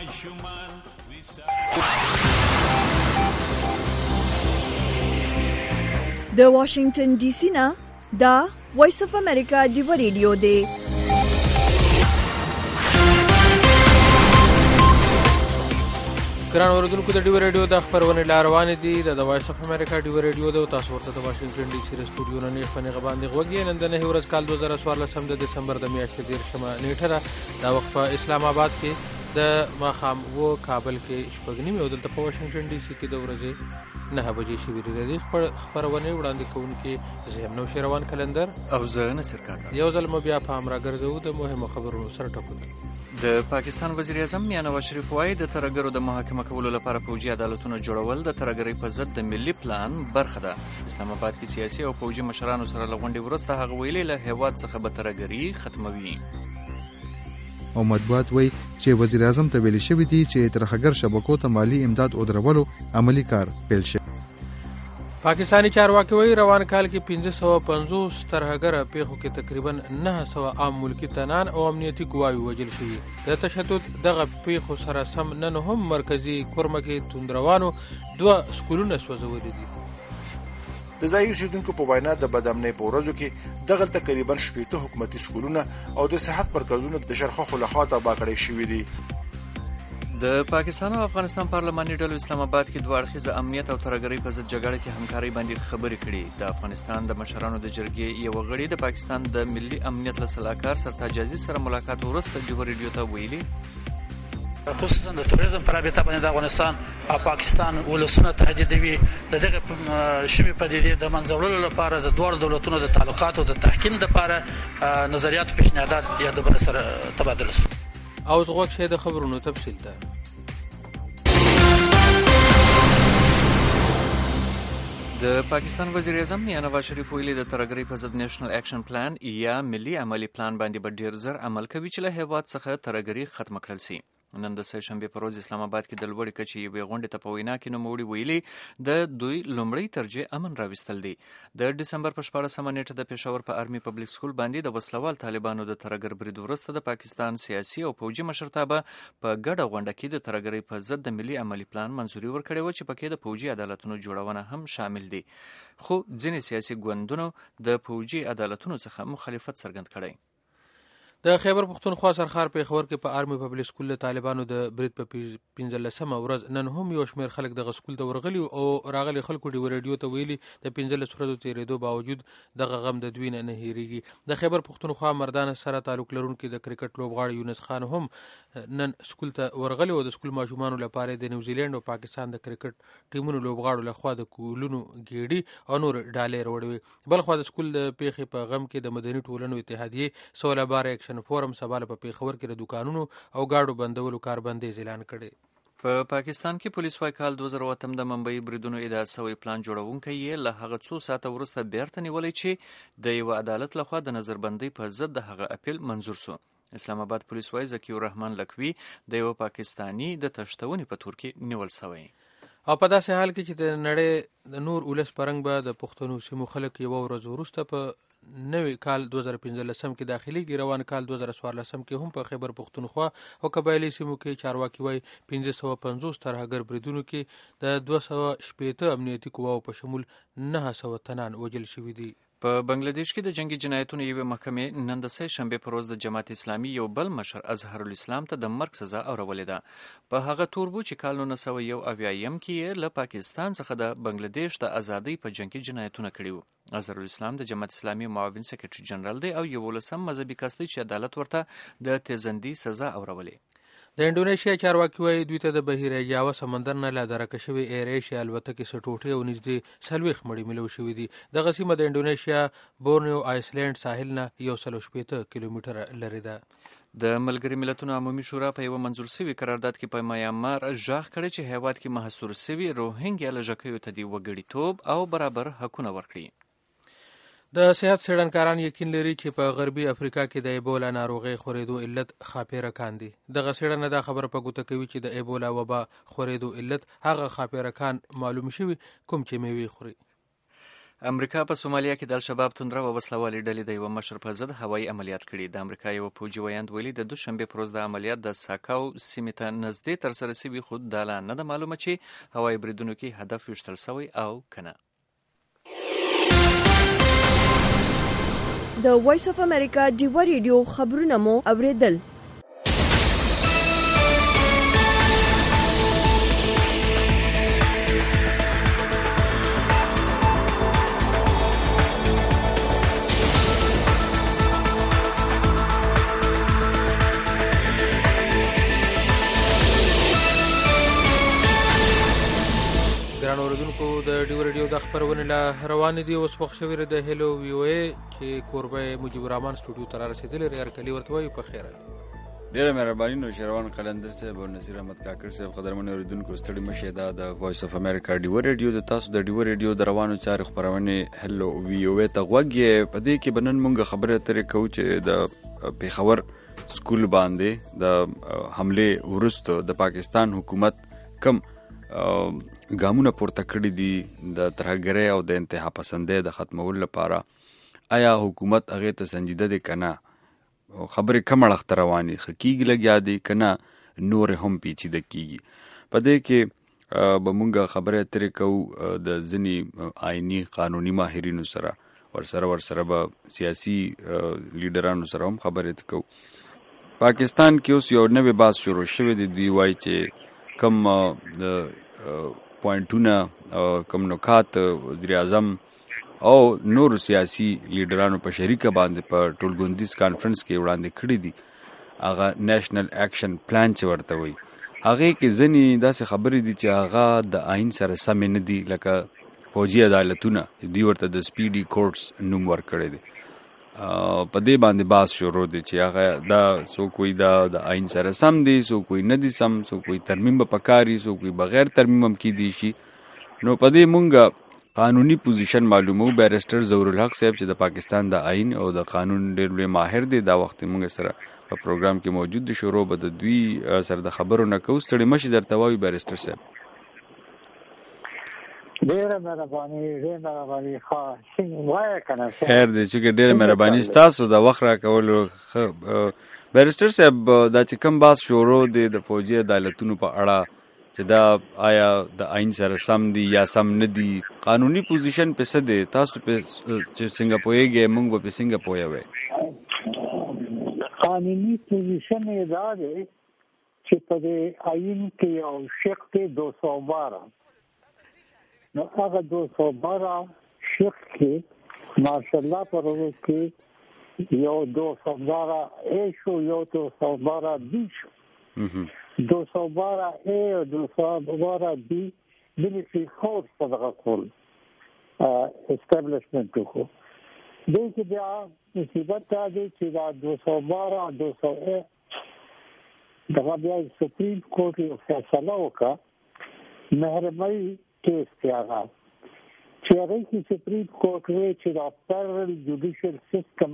د واشنگټن ډي سي نه دا وایس اف امریکا ډیو ریډیو دی. ګران اوریدونکو د ډیو ریډیو د خبرونه لار دي د وایس اف امریکا ډیو ریډیو د تاسو ورته د واشنگټن ډي سي سټوډیو نه خبرونه غواړي غوږی نن د نه ورځ کال 2014 د دسمبر د میاشتې 10 نیټه دا وخت په اسلام آباد کې د ماخام و کابل کې شپږنی او دلته په واشنگټن ډي سي کې د ورځې 9 بجې شوې ده. د خبرونه وړاندې کوونکي زه هم نو شروان کلندر او زه نصر کاکا یو ځل مو بیا په امر ګرځو د مهمو خبرونو سره ټکو. د پاکستان وزیر اعظم میاں نواز شریف وايي د ترګرو د محاکمه کولو لپاره فوجي عدالتونو جوړول د ترګرۍ په ضد د ملي پلان برخه ده. اسلام آباد کې سیاسي او فوجي مشرانو سره لغونډې وروسته هغه ویلي له هیواد څخه به ترګري ختموي. او مطبوعات وایي چې وزیر اعظم ته ویل شوی دی چې ترهګر شبکو ته مالی امداد او درولو عملی کار پیل شي. پاکستانی چارواکي وایي روان کال کې 550 ترهګر پیښو کې تقریبا 900 عام ملکی تنان او امنیتي ګواوی وژل شوي. د تشدد دغه پیښو سره سم نن هم مرکزی کورمه کې توندروانو 2 سکولونه سوځولي دي. د ځایي اوسیدونکو په وینا د بدامنۍ په ورځو کې دغه تقریبا 80 حکومتي سکولونه او د صحت مرکزونه د شرخه خلخوا تباه کړي شوي دي. د پاکستان او افغانستان پارلماني ډلو اسلام آباد کې دوه اړخیزه امنیت او ترګرۍ په ضد جګړه کې همکاري باندې خبرې کړي. د افغانستان د مشرانو د جرګې یو غړي د پاکستان د ملي امنیت له سلاکار سرتاج عزیز سره ملاقات وروسته ډیو ریډیو ته ویلي خصوصا د توریزم پر رابطه باندې د افغانستان او پاکستان ولسونه تهدیدوي د دغه شمی پدیدې د منځورولو لپاره د دوه دولتونو د تعلقاتو د تحکیم لپاره نظریات پیشنهادات یا د بل سره تبادله شي. او زغوک شه د خبرونو تفصیل ده. د پاکستان وزیر اعظم میاں نواز شریف ویلي د ترګرۍ په ضد نېشنل اکشن پلان یا ملي عملی پلان باندې به ډیر زر عمل کوي چې له هیواد څخه ترګرۍ ختم کړل شي. نن د سه شنبه پر ورځ اسلام آباد کې د لوړې کچې یوې غونډې ته په وینا کې نوموړي ویلي د دوی لومړی ترجیح امن راوستل دي. د دسمبر په 14 نیټه د پېښور په آرمي پبلک سکول باندې د وسلوال طالبانو د ترګر برید وروسته د پاکستان سیاسي او فوجي مشرتابه په ګډه غونډه کې د ترګرۍ په ضد د ملي عملی پلان منځوري ورکړې و چې پکې د فوجي عدالتونو جوړونه هم شامل دي. خو ځینې سیاسي ګوندونو د فوجي عدالتونو څخه مخالفت څرګند کړی. د خیبر پختونخوا سرخار پیښور کې په آرمي پبلک سکول له طالبانو د برید په 15مه ورځ نن هم یو شمېر خلک د سکول ته ورغلي او راغلي خلکو ډیو ریډیو ته ویلي د 15 ورځو تیرېدو باوجود دغه غم د دوی نه هېریږي. د خیبر پختونخوا مردان سره تعلق لرونکي د کرکټ لوبغاړي یونس خان هم نن سکول ته ورغلي او د سکول ماشومانو لپاره د نیوزیلند او پاکستان د کرکټ ټیمونو لوبغاړو لخوا د کولونو ګېډي او نور ډالۍ وروړي. بل خو د سکول د پیښې په غم کې د مدني ټولنو اتحادیې سولابار فورم سباله په پیښور کې د دکانونو او گاډو بندولو کاربندیز اعلان کړي. په پاکستان کې پولیس وايي کال 2008 د ممبئی بریدونو ادعا شوی پلان جوړونکی یې له هغه څو ساعته وروسته بیرته نیولی چې د یو عدالت لخوا د نظربندۍ په ضد د هغه اپیل منظور شو. اسلام آباد پولیس وايي ذکی الرحمن لکوي د یو پاکستانی د تشتونې په تور کې نیول شوی. او په داسې حال کې چې د نړۍ د نور ولس پرنګ به د پښتنو سیمو خلک یو ورځ وروسته په نوی کال 2015 کې داخليږي. روان کال 2014 کې هم په خیبر پختونخوا او قبایلی سیمو کې چارواکي وایي 550 ترهګر بریدونو کې د 280 امنیتي قواو په شمول 900 تنان وژل شوي دي. په بنگلاديش کې د جنگي جنایتونو یوې محکمې نن د سه شنبه پر ورځ د جماعت اسلامي یو بل مشر اظهر الاسلام ته د مرګ سزا اورولې ده. په هغه تور وو چې کال 1991 کې له پاکستان څخه د بنگلاديش د ازادۍ په جنگي جنایتونه کړي وو. اظهر الاسلام د جماعت اسلامي معاون سکرټري جنرال دی او یو ولسم مذهبي کس دی چې عدالت ورته د تیزندي سزا اورولې. د انډونیشیا چارواکي وایي دوی ته د بحیره جاوا سمندر نه لا درکه شوی ایر ایشیا الوتکې سټوټې او نږدې 40 مړي ملو شوي دي. دغه سیمه د انډونیشیا بورنیو آیسلینډ ساحل نه 160 کیلومتره لرې ده. د ملګري ملتونو عمومي شورا په یو منظور شوي قرارداد کې په میانمار ژغ کړی چې هیواد کې محصور شوي روهینګیا لژکیو ته د وګړیتوب او برابر حقونه ورکړي. د صحت څېړنکاران یقین لري چې په غربي افریقا کې د ایبولا ناروغۍ خورېدو علت خاپیرکان دي. دغه څېړنه دا خبره په ګوته کوي چې د ایبولا وبا خورېدو علت هغه خاپیرکان معلوم شوي کوم چې میوې خوري. امریکا په سومالیا کې د الشباب توندره او وسلوالې ډلې د یوه مشر په ضد هوایي عملیات کړي. د امریکا یو پوځي ویاند ویلي د دوشنبې پر ورځ د عملیات د ساکاو سیمې ته نږدې ترسره شوي، خو دا لا نه ده معلومه چې هوایي بریدونو کې هدف ویشتل شوی او که نه. د وایس اف امریکا ډیوه ریډیو خبرونه مو اوریدل. ګرانو اوریدونکو د ډیو ریډیو د خبرونې لا روانې دي. اوس وخت شوی د هیلو وی او ای چې کوربه مجيب الرحمن سټوډیو ته رسیدلی ریار کلی ورته وایي په خیره. ډیره مهرباني نو شروان قلندر صاحب او نصیر احمد کاکړ صاحب قدرمن اوریدونکو ستړي مشه دا د وایس اف امریکا ډیو ریډیو د تاسو د ډیو ریډیو د روانو چارو خبرونه هیلو وی او ای ته غوږی. په دې کې بنن مونږ خبره ترې کوو چې د پیښور سکول باندې د حمله ورستو د پاکستان حکومت کم ګامونه پورته کړي دي د ترهګرۍ او د انتها پسندۍ د ختمولو لپاره. آیا حکومت هغې ته سنجیده دی که نه؟ خبرې کم اړخ ته روانې ښه کېږي لګیا دی که نه نورې هم پیچیده کېږي. په دې کې به مونږ خبرې اترې کوو د ځینې آئیني قانوني ماهرینو سره، ورسره به سیاسي لیډرانو سره هم خبرې کوو. پاکستان کې اوس یو نوی بحث شروع شوی دی. دوی وایي چې کم پوینټونه کم نکات وزیر اعظم او نور سیاسي لیډرانو په شریکه باندې په ټولګوندیز کانفرنس کې وړاندې کړي دي، هغه نیشنل ایکشن پلان چې ورته وایي. هغې کې ځینې داسې خبرې دي چې هغه د آئین سره سمې نه دي، لکه فوجي عدالتونه دوی ورته د سپیډي کورټس نوم ورکړی دی. په دې باندې بحث شروع دی چې هغه دا څوک وایي دا د آئین سره سم دی، څوک وایي نه دي سم، څوک وایي ترمیم به پکار وي، څوک وایي بغیر ترمیم هم کیدی شي. نو په دې مونږ قانوني پوزیشن معلومو. بیرسټر ظهور الحق صاحب چې د پاکستان د آئین او د قانون ډېر لوی ماهر دی، دا وخت مونږ سره په پروګرام کې موجود دی. شروع به د دوی سره د خبرو نه کوو. ستړي مشي درته وایو بیرسټر صاحب. ډیره مهرباني خیر دی چې ډیره مهرباني ستاسو د وخت راکولو. بیرسټر صاحب دا چې کوم بحث شروع دی د فوجي عدالتونو په اړه چې دا آیا د آئین سره سم دی یا سم نه دی، قانوني پوزیشن په څه دی؟ تاسو په چې څنګه پوهیږئ موږ به په څنګه پوهیږو؟ قانوني پوزیشن یې دا دی چې په دې آئین کې یو شق دی 212. نو هغه 212 شق کې ماشاءالله پر ورځ کې یو 212 اے شو، یو 212 بی شو. 212 اے او 212 بی ملټری فورس په دغه کول اسټابلیشمنت کو. دې کې بیا مصیبت دا دی چې دا 212 او 200 اے دغه بیا سپریم کورټ یې فیصله وکړه محرمۍ کیس پیاغا چې هغه کې سپریم کورټ وی چې دا پیرل جوډیشل سیستم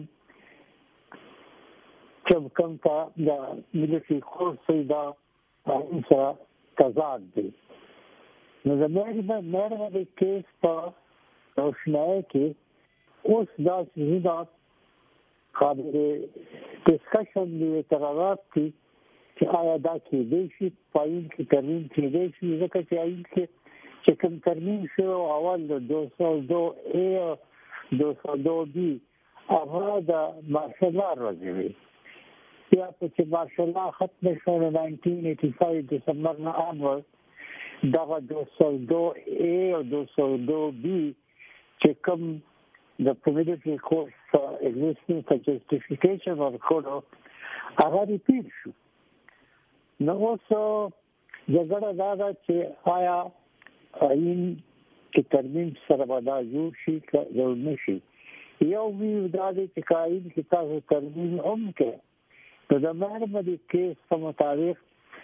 چې کوم کا د ملټری کورټ سره دا سره تضاد دی. نو د مېرمن کیس په روشنايي کې اوس دا چې خبره ډسکشن دی ترغاب کی چې آیا دا کې د شي پاین کې ترمیم کې د شي ځکه چې آئین کې چې کوم ترمیم شو اول د 202 اے 202 بی هغه د مارشال راځي. بیا چې مارشال ختم شو 1985 دسمبر نه انور دا 202 اے او 202 بی چې کوم د پولیټیکل کورس ایگزیسټنس ته جسټیفیکیشن ورکړو هغه ریپیټ شو. نو اوس جګړه دا ده چې آیا آئین کې ترمیم سره به دا جوړ شي که جوړ نه شي. یو ویو دا دی چې آئین کې تاسو ترمیم هم کې نو د محرمه د کیس په مطابق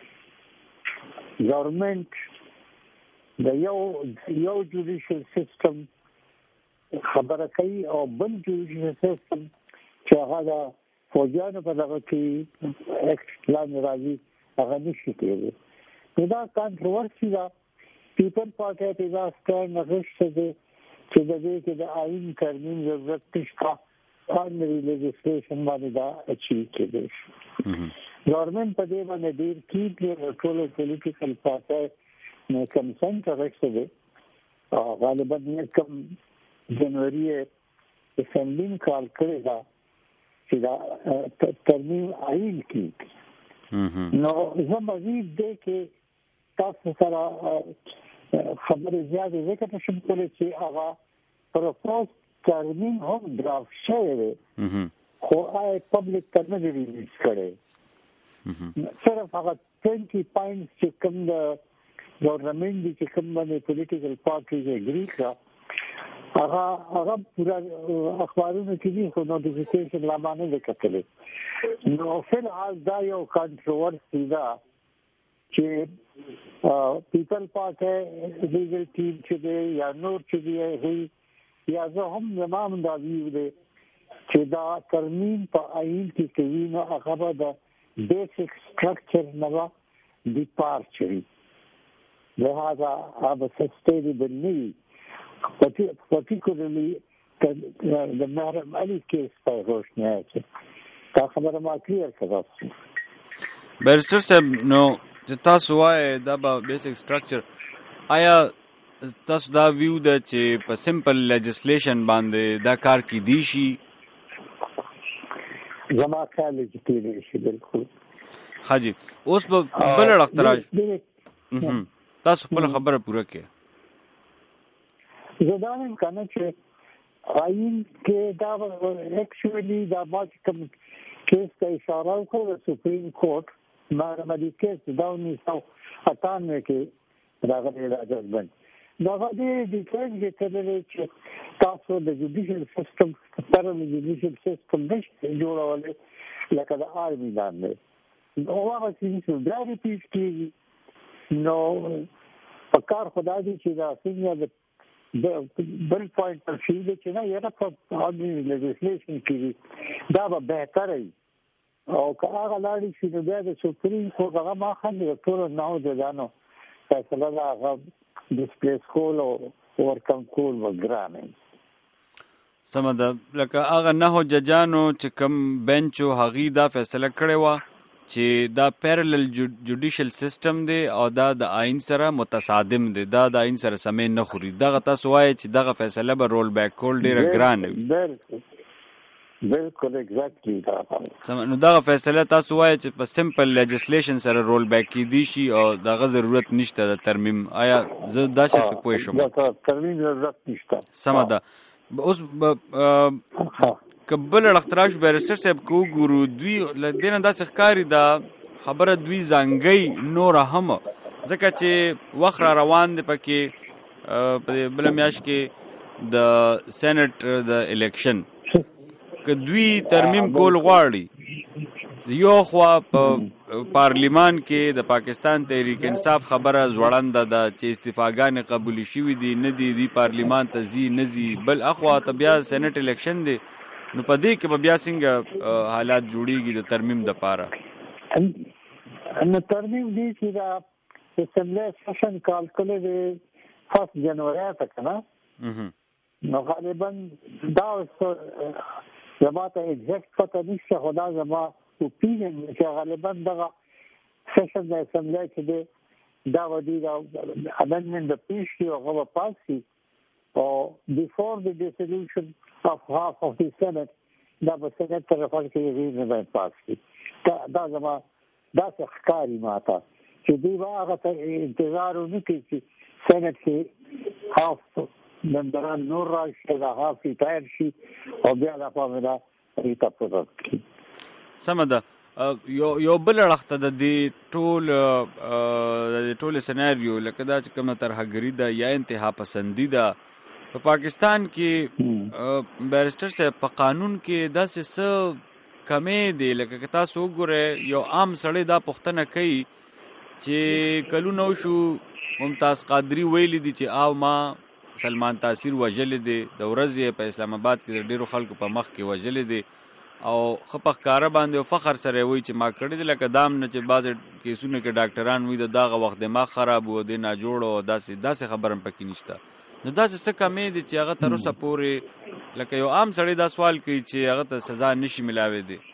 گورنمنٹ د یو جوډیشل سیستم خبره کوي او بل جوډیشل سیستم چې هغه د فوجانو په دغه کې اکټ پلان راځي هغه نشي کېږي. نو دا کانټروورسي ده. پیپل پارټي ته دا سټاند نغښته دي چې د دې کې د آئین ترمیم ضرورت نشته primary legislation باندې دا اچیو کېږي گورنمنت په دې باندې ډیر کیږي ټول پولیټیکل پارټي نه کنسنټ راځي غالبا کوم جنوري اسمبلی کال کړی دا چې دا ترمیم آئین کیږي نو زه مزید دې کې تاسو سره خبرې زیاتې ذکر نشم کولی چې هغه پروپوز ترمیم هم ډرافټ شوی دی خو هغه پبلک ته نه دی ریلیز کړی صرف هغه 20 پوینټس چې کوم د ګورنمنت دي چې کوم باندې پولیټیکل پارټیز اګری کړه هغه پورا اخبارونو کې دي خو نوټیفیکیشن لا باندې کتلې نو فلحال دا یو کنټروورسي ده چې پیپل پارټي لیګل ټیم چې دی یا نور چې دی یا زه هم زمام دا ویو دی چې دا ترمیم په آئین کې کوي نو هغه د بیسک سټرکچر نه ډیپارچر لہذا اب سسټینبل نه particularly the Madam Ali case په روشنی کې دا خبره ما کلیر کړه برسر صاحب نو چې تاسو وایي دا به بیسک سټرکچر آیا تاسو دا ویو ده چې په سمپل لیجسلیشن باندې دا کار کې دی شي زما خیال چې کېدای شي بالکل حاجی اوس په بل اختراج تاسو خپل خبره پوره کړئ زدانم کنه چې آئین کې دا ایکچولی دا باج کوم کیس ته اشاره وکړه سپریم کورټ مارمدي کیس دا 1998 کې راغلی دا ججمنټ دا غوډي د ټولګي تللی چې تاسو د جوډیشل سیستم ترمیم جوډیشل سیستم نشته جوړولې لکه د آرمي باندې نو هغه چې دا ریپیټ کیږي نو پکار خدای دې چې دا څنګه د بل پوینټ پر شي چې نه یره په آرمي لیجسلیشن کې دا به بهتر وي او هغه لاړې چې د بیا د سپریم کورټ هغه ما خلک ټول نه ځانو فیصله دا هغه ډیسپلیس کول او ورکم کول وګرانه سمه ده لکه هغه نه ججانو چې کوم بنچو هغه دا فیصله کړې و چې دا پیرالل جوډیشل سیستم دی او دا د آئین سره متصادم دی دا د آئین سره سمې نه خوري دغه تاسو وایي چې دغه فیصله به رول بیک کول ډیره ګران وي بالکل ایگزیکټلی دا نو دغه فیصله تاسو وایي چې په سمپل لیجسلیشن سره رول بیک کیدی شي او دغه ضرورت نشته د ترمیم آیا زه دا څه پوه شم دا ترمیم ضرورت نشته سمه ده اوس قبل الاختراج بیرستر صاحب کو ګورو دوی لدینه داسې ښکاری دا خبره دوی ځانګي نور هم ځکه چې وخت را روان دی پکې په بل میاشت کې د سېنات د الیکشن که دوی ترمیم کول غواړي یو خوا په پارلیمان کې د پاکستان تحریک انصاف خبره زوړنده ده چې استعفاګانې قبول شوي دي نه دي دوی پارلیمان ته ځي نه ځي بل اخوا ته بیا سېنات الیکشن دی نو په دې کې به بیا څنګه حالات جوړیږي د ترمیم دپاره نو ترمیم دی چې دا اسمبلی سیشن کال کړی دی 1 جنوري ته که نه نو غالبا دا زما ته ایگزیکټ پته نشته خو دا زما اوپینین چې غالبا دغه سیشن د اسمبلی چې دی دا به دوی دا امندمنټ به پیش کړي او هغه به پاس کړي او بیفور د ډیسولوشن of half of the Senate دا به سنت ته رفال کې غیر نه پاس کړي دا زما دا څه ښکاري ماته چې دوی به هغه ته انتظار ونه کړي چې سنت کې half ممبران نور راشي دا هاف ریټایر شي او بیا د فاملا ریټا پروت کی سمه ده یو بل اړخته د دې ټول سناریو لکه دا چې کومه ترهګری ده یا انتها پسندی ده په پاکستان کې بیرسټر صاحب په قانون کې داسې څه کمې دی لکه تاسو وګورئ یو عام سړی دا پوښتنه کوي چې کلونه شو ممتاز قادری ویلی دي چې او ما سلمان تاثیر وجل دي د ورځې په اسلام آباد کې ډیرو خلکو په مخ کې وجل دي او خپخ کار باندې فخر سره وای چې ما کړی دي لکه دام نه چې باز کیسونه کې ډاکټران وای دغه وخت دماغ خراب و دي نه جوړ او داسې خبرم پکې نشته نو دا څه کمې دي چې هغه تر اوسه پورې لکه یو عام سړی دا سوال کوي چې هغه ته سزا نشي ملاوي دي؟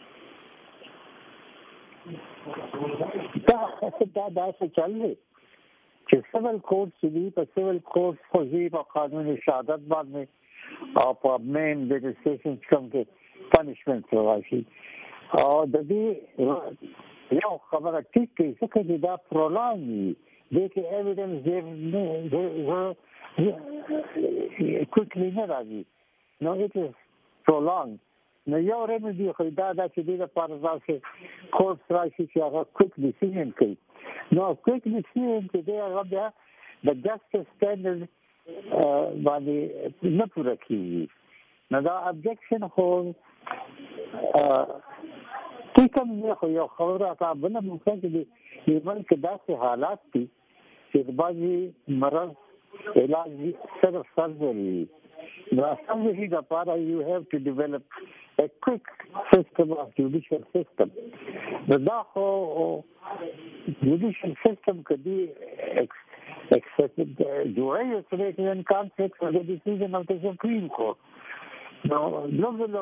دا څه چل دی چې سیول کوډ دي، په سیول کوډ خو په قانون شهادت باندې او په مین لیجسلیشن کې پنیشمنت راشي. او د دې یو خبره ټیک کې څه چې دا پرولانګ وي د کې ایویډنس دې کوکلی نه راځي، نو اټ از پرولانګ. نو یو ریمیډي خو دا چې دې لپاره ځکه کورس راشي چې هغه کوک ډیسیژن کوي. نو کوک ډیسیژن چې دا هغه د جسټس سټانډرډ باندې نه پوره کیږي. نو دا ابجیکشن خو کوم نه خو یو خبره تا بل ممکن دي ایمن کې داسې حالات دي چې د باندې مرض علاج صرف سرجري. The assembly لپاره you have to develop a quick system of judicial system. دا خو judicial system could be accepted directly in conflict with the decision of the Supreme Court. Now, look at the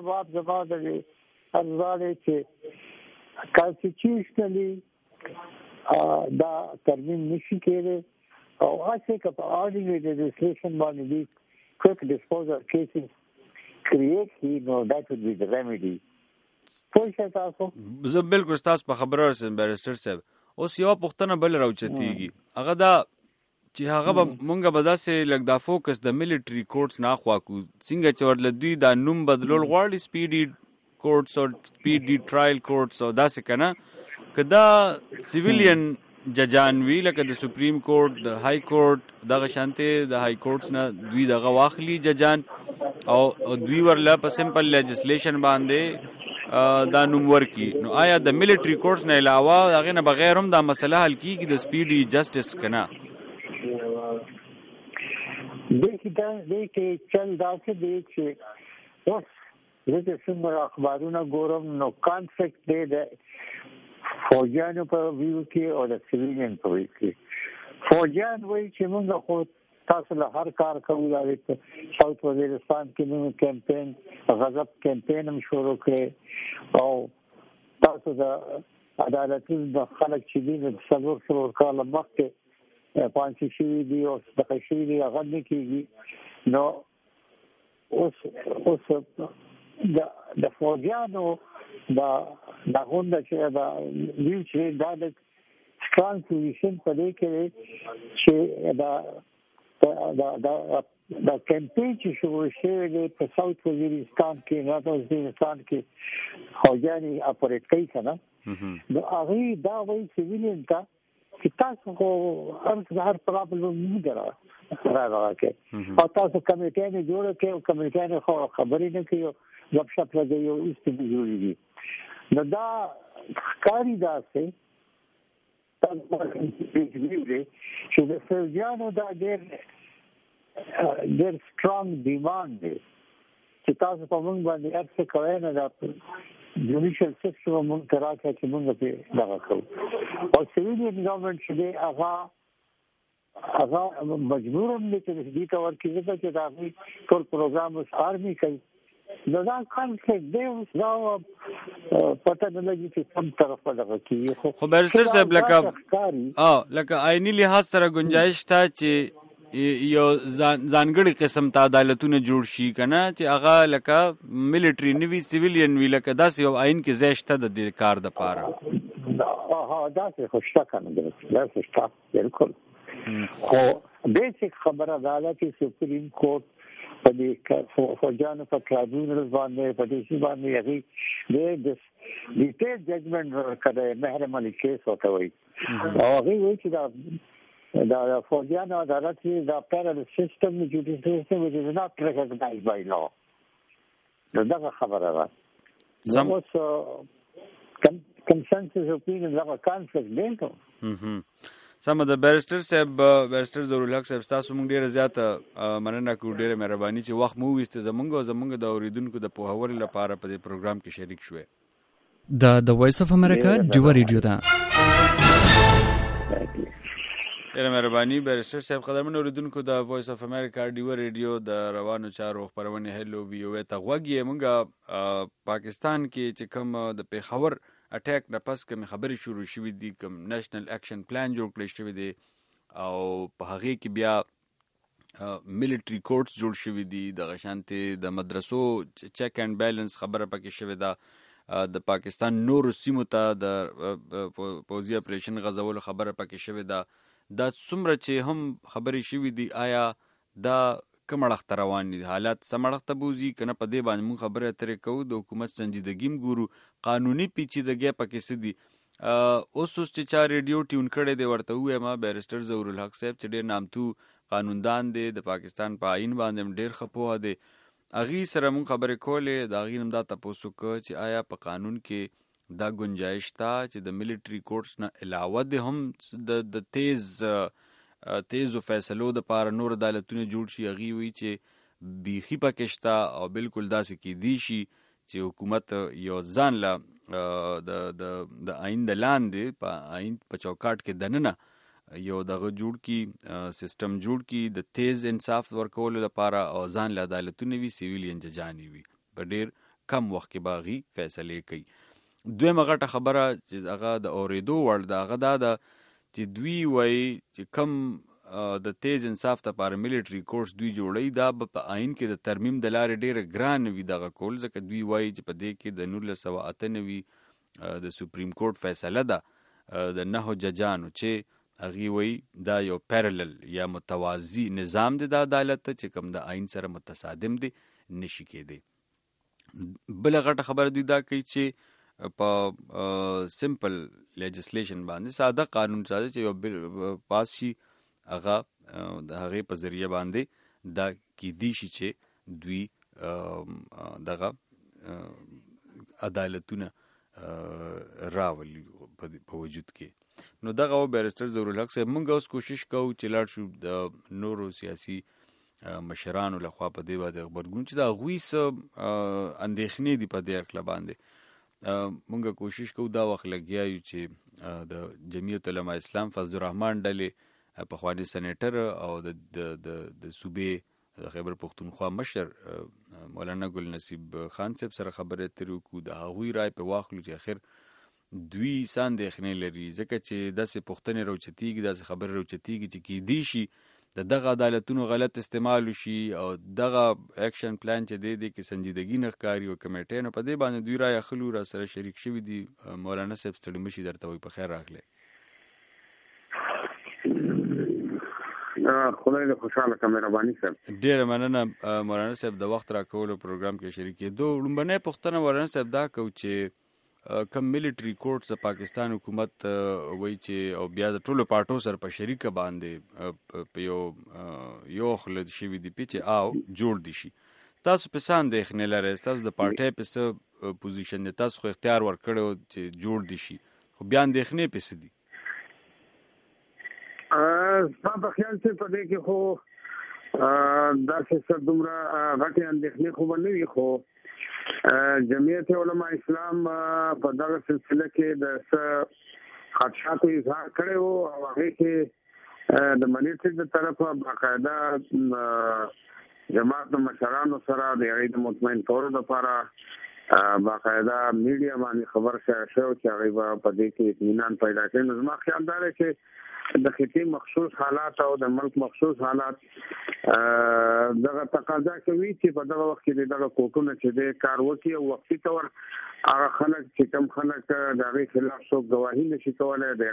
constitutionally دا ترمیم نشي کېږي او هڅه کوي په ordinary legislation باندې quick disposal cases create no that would be the remedy. پوښتنه تاسو زه بالکل تاسو په خبره سم بیرسټر صاحب. اوس یو پوښتنه بل راوچتيږي هغه دا چې هغه مونږه به داسې لږ دا فوکس د ملټري کورټس نه خوا کو څنګه چې ورل دوی دا نوم بدلول غواړي سپیډي کورټس او سپیډي ټرایل کورټس او داسې کنه کدا سیویلین ججان وی لکه د سپریم کورټ د های کورټ دغه شانته د های کورټس نه دوی دغه واخلي ججان او دوی ورله په سمپل لیجسلیشن باندې دا نوم ورکی. نو آیا د ملټري کورټس نه علاوه هغه نه بغیر هم دا مسله حل کیږي د سپیډي جسټس کنه؟ دیکھیں چل داسې دی چې اوس زه څومره اخبارونه ګورم نو کانفلکټ دی د فوجیانو په ویو کې او د سیویلین په ویو کې. فوجیان وایي چې موږ خو تاسو له هر کار کوو. د ساوث وزیرستان کې موږ کمپین غضب کمپین هم شروع کړی او تاسو د عدالتي د خلک چې دي د څلور کاله مخکې پانسی شوی دی او دغه شوی دی هغه نه کیږي. نو اوس د فوجیانو دا غونډه چې دا ویل چې دا د سترانګ پوزیشن په دې کې چې دا کمپین چې شروع شوی دی په ساوث وزیرستان کې نه وزیرستان کې فوجیان اپریټ کوي کنه. نو هغه دا وایي سیویلین ته چې تاسو خو هر پرابلم نه راغلی او تاسو کمیټه نه جوړه کړئ او کمیټه نه خبرې نه کوي غب شپ راځي او استعمال جوړیږي. نو دا کاری داسې تاسو چې د فوجیانو دا ډېر سترونګ ډیماند دی چې تاسو په موږ باندې څه کوئ نه دا جوډیشل سیستم موږ ته راځي چې موږ په دغه کوو. او سیویلین ګورنمنت چې دی هغه مجبور هم دي چې دې ته ورکړي چې دا ټول پروګرام اوس آرمي کوي. نو دا کانفلکټ دی اوس دا پته نه لګي چې کوم طرف دغه کیږي. خو بیرسټر صاحب لکه آئینی لحاظ سره گنجائش تا چې یو ځانګړي قسم ته عدالتونه جوړ شي کنه چې هغه لکه ملټري نوی سیویلین وی لکه داسې یو آئین کې ځای شته د دې کار د پاره. داسې خوشته کنه داسې شته بالکل. خو بیسیک خبره دا ده چې سپریم کورټ په دې فوجانو په ټرایبیونل باندې په دې شی باندې هغه د ډیټیل ججمنټ ورکړي محرم علي کیس وته وي او هغه وایي چې دا فوجیانو عدالت دا پیرل سیستم جوډیشل سیستم which is not recognized by law. دا خبره ده. نو consensus opinion دا conflict دی. سم د بیرسټر صاحب بیرسټر ضرور الحق صاحب تاسو موږ ډیره زیاته مننه کوو، ډیره مهرباني چې وخت مو وسته زمونږ د اوریدونکو د پوهاوي لپاره په دې پروګرام کې شریک شوه. د وایس اف امریکا ډیو ریډیو دا ډېره مهرباني بیرسټر صاحب. قدرمن اورېدونکو د وایس اف امریکا ډیوه ریډیو د روانو چارو خپرونې هلو وی او ته غوږ یې. موږ پاکستان کې چې کوم د پیښور اټیک نه پس کوم خبرې شروع شوې دي، کوم نېشنل اکشن پلان جوړ کړی شوی دی او په هغې کې بیا ملټري کورټس جوړ شوي دي، دغه شانتې د مدرسو چیک اینډ بیلنس خبره پکې شوې ده، د پاکستان نورو سیمو ته د پوځي اپریشن غځولو خبره پکې شوې ده. دا څومره چې هم خبرې شوي دي، آیا دا کوم اړخ ته روان دي؟ حالات سم اړخ ته بوځي که نه؟ په دې باندې موږ خبرې اترې کوو، د حکومت سنجیدګي هم ګورو، قانوني پیچیدګۍ پکې څه دي. اوس چې چا ریډیو ټیون کړی دی ورته ووایم بیرسټر ظهور الحق صاحب چې ډېر نامتو قانوندان دی، د پاکستان په آئین باندې هم ډېر ښه پوهه دی، هغې سره موږ خبرې کولې، د هغې نه هم دا تپوس وکړه چې آیا په قانون کې دا گنجایش شته چې د ملټري کورټس نه علاوه د هم د تیزو فیصلو دپاره نور عدالتونه جوړ شي؟ هغې وایي چې بیخي پکې شته او بالکل داسې کیدی شي چې حکومت یو ځان له د آئین د لاندې په آئین په چوکاټ کې دننه یو دغه جوړ کی سیستم جوړ کی د تیز انصاف ورکولو لپاره او ځان له عدالتونه وي، سیویلین ججانې وي، په ډېر کم وخت کې به هغې فیصلې کوي. دویمه غټه خبره چې هغه د اورېدو وړ ده هغه دا ده چې دوی وایي چې کم د تیز انصاف لپاره ملټري کورټس دوی جوړوي، دا به په آئین کې د ترمیم د لارې ډېره ګران وي دغه کول، ځکه دوی وایي چې په دې کې د 1998 د سپریم کورټ فیصله ده د 9 ججانو چې هغې وایي دا یو پیرلل یا متوازی نظام دی د عدالت ته چې کوم د آئین سره متصادم دی، نشي کېدی. بله غټه خبره دوی دا کوي چې په سمپل لیجسلیشن باندې ساده قانون ساده چې یو پاس شي، هغه د هغې په ذریعه باندې دا کیدی شي چې دوی دغه عدالتونه راولي په وجود کې. نو دغه و بیرسټر ظهور الحق صاحب، موږ اوس کوشش کوو چې لاړ شو د نورو سیاسي مشرانو لخوا په دې باندې خبرګون چې د هغوی څه اندېښنې دي په دې هکله باندې. مونږ کوشش کوو دا وخت لګیا یو چې د جمعیت علماء اسلام فضل الرحمن ډلې پخوانی سینیټر او د صوبې د خیبر پختونخوا مشر مولانا ګل نصیب خان صاحب سره خبرې اترې وکړو، د هغوی رای په واخلو چې اخر دوی څه اندېښنې لري، ځکه چې داسې پوښتنې راوچتېږي، داسې خبرې راوچتېږي چې کیدی شي د دغه عدالتونو غلط استعمال وشي او دغه اکشن پلان چې دی کې سنجیدګي نه ښکاري او کمیټې نه په دې باندې دوی رای اخلو، را سره شریک شوي دي. مولانا صاحب ستړي مشي درته وایي په خیر راغلی. خدای دې خوشحاله کړه، مهرباني صاحب. ډېره مننه مولانا صاحب د وخت راکولو پروګرام کې شریک کېدو. لومبنۍ پوښتنه مولانا صاحب دا کوو چې کم ملټري کورټس د پاکستان حکومت وایي چې او بیا د ټولو پارټو سره په شریکه باندې په یو خوله شوي دي چې او جوړ دي شي. تاسو په څه اندېښنې لرئ؟ تاسو د پارټۍ په څه پوزیشن دی؟ تاسو خو اختیار ورکړی و چې جوړ دي شي، خو بیا اندېښنې په څه دي؟ زما په خیال چې په دې کې خو داسې څه دومره غټې اندېښنې خو به نه وي، خو جمعیت علماء اسلام په دغه سلسله کې د څه خدشاتو اظهار کړی و او هغې کې د ملټري د طرفه باقاعده جماعت د مشرانو سره د هغې د مطمئن کولو لپاره باقاعده میډیا باندې خبر شوی چې هغې به په دې کې اطمینان پیدا کړي. نو زما خیال دا دی چې د خطې مخصوص حالات او د ملک مخصوص حالات دغه تقاضا کوي چې په دغه وخت کې دغه کوټونه چې د کار وکړي او وختي طور هغه خلک چې کم خلک د هغې خلاف څوک ګواهي نشي کولی، د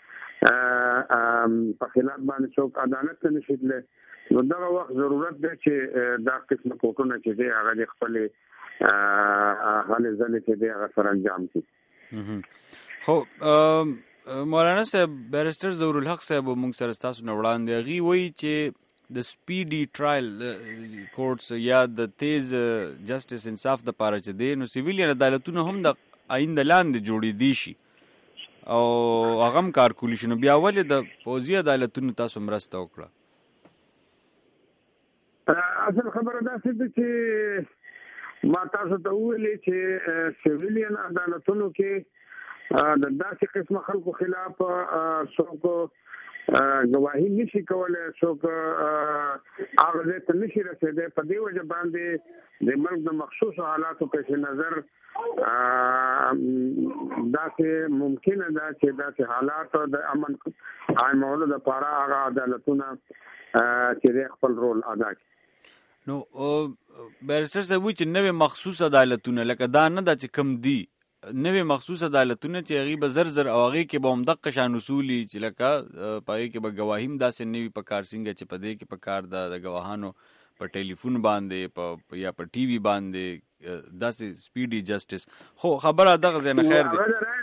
هغې په خلاف باندې څوک عدالت ته نشي تللی، نو دغه وخت ضرورت دی چې دا قسمه کوټونه چې دی هغه د خپلې هلې ځلې چې دی هغه سره انجام کړي. خو مولانا صاحب بیرسټر ظهور الحق صاحب موږ سره ستاسو نه وړاندې هغوی وایي چې د سپیډي ټرایل کورټس یا د تیز جسټس انصاف دپاره چې دی نو سیویلین عدالتونه هم د آئین د لاندې جوړېدی شي او هغه هم کار کولی شي، نو بیا ولې د پوځي عدالتونو تاسو مرسته وکړه؟ اصل خبره داسې ده چې ما تاسو ته وویلې چې سیویلین عدالتونو کې د داسې قسمه خلکو خلاف څوک گواهی نشي کولای څوک هغه ته نشي رسیدای. په دې وجه باندې د ملک د مخصوص حالاتو په نظر داسې ممکنه ده چې داسې حالات د امن قائمولو لپاره هغه عدالتونه چې خپل رول ادا کړي. نو بیرسټر صاحب چې نوې مخصوص عدالتونه لکه دا نه ده چې کم دي، نوې مخصوص عدالتونه چې هغې به زر او هغې کې به همدغه شان اصولي چې لکه په هغې کې به ګواهي هم داسې نه وي په کار څنګه چې په دې کې په کار ده د ګواهانو په ټلیفون باندې یا په ټي وي باندې داسې سپیډي جسټس. خو خبره دغه ځای نه خیر دی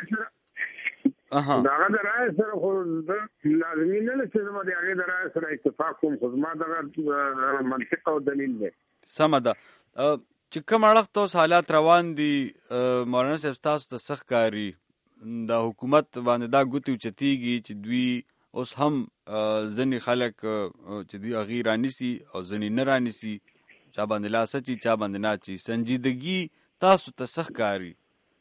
دغه د رایې سره خو لازمي نه ده چې زما د هغې د رایې سره اتفاق کوم، خو زما دغه منطق او دلیل دی. سمه ده. چې کوم اړخ ته اوس حالات روان دي مولانا صاحب ستاسو ته څه ښکاري د حکومت باندې دا ګوتې اوچتېږي چې دوی اوس هم ځینې خلک چې دوی هغې رانیسي او ځینې نه رانیسي، چا باندې لاس اچي چا باندې نه اچي، سنجیدګي تاسو ته څه ښکاري؟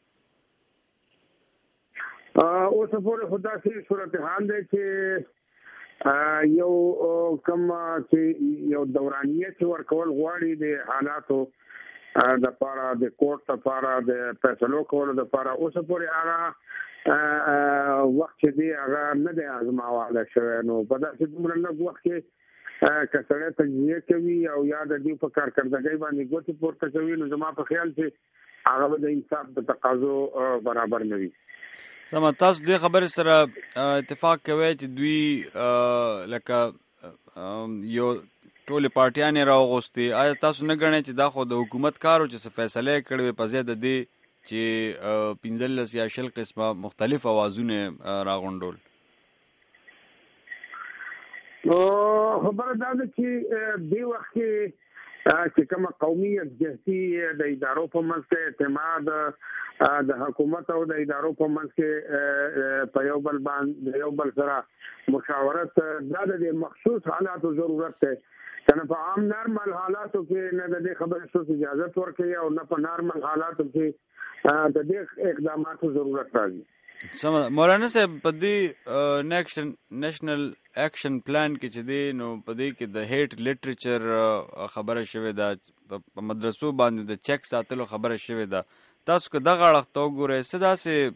اوس پورې خو داسې صورتحال دی چې یو کوم چې یو دورانیه چې ورکول غواړي د حالاتو د پاره د کورټ لپاره د فیصلو کولو لپاره، اوس پورې هغه وخت چې دی هغه نه دی ازماواله شوی. نو په داسې دومره لږ وخت کې که سړی تجزیه کوي او یا د دوی په کارکردګۍ باندې ګوتې پورته کوي، نو زما په خیال چې هغه به د انصاف د تقاضو برابر نه وي. سمه، تاسو دې خبرې سره اتفاق کوئ چې دوی لکه یو ټولې پارټیانې راوغوستې، آیا تاسو نه ګڼئ چې دا خو د حکومت کار و چې څه فیصله یې کړې وې په ځای د دې چې 15 یا 20 قسمه مختلف اوازونه راغونډول؟ خبره دا ده چې دې وخت کې چې کومه قومي یکجهتي د ادارو په منځ کې اعتماد د حکومت او د ادارو په منځ کې په یو بل باندې یو بل سره مشاورت دا د مخصوص حالاتو ضرورت دی. کنه په عام نارمل حالاتو کې نه د دې خبرې څه اجازه ورکوي او نه په نارمل حالاتو کې د دې اقداماتو ضرورت راځي. سمه. مولانا صاحب په دې نېشنل اکشن پلان کې چې دی نو په دې کې د هیټ لټریچر خبره شوې ده، په مدرسو باندې د چک ساتلو خبره شوې ده. تاسو که دغه اړخ ته وګورئ څه داسې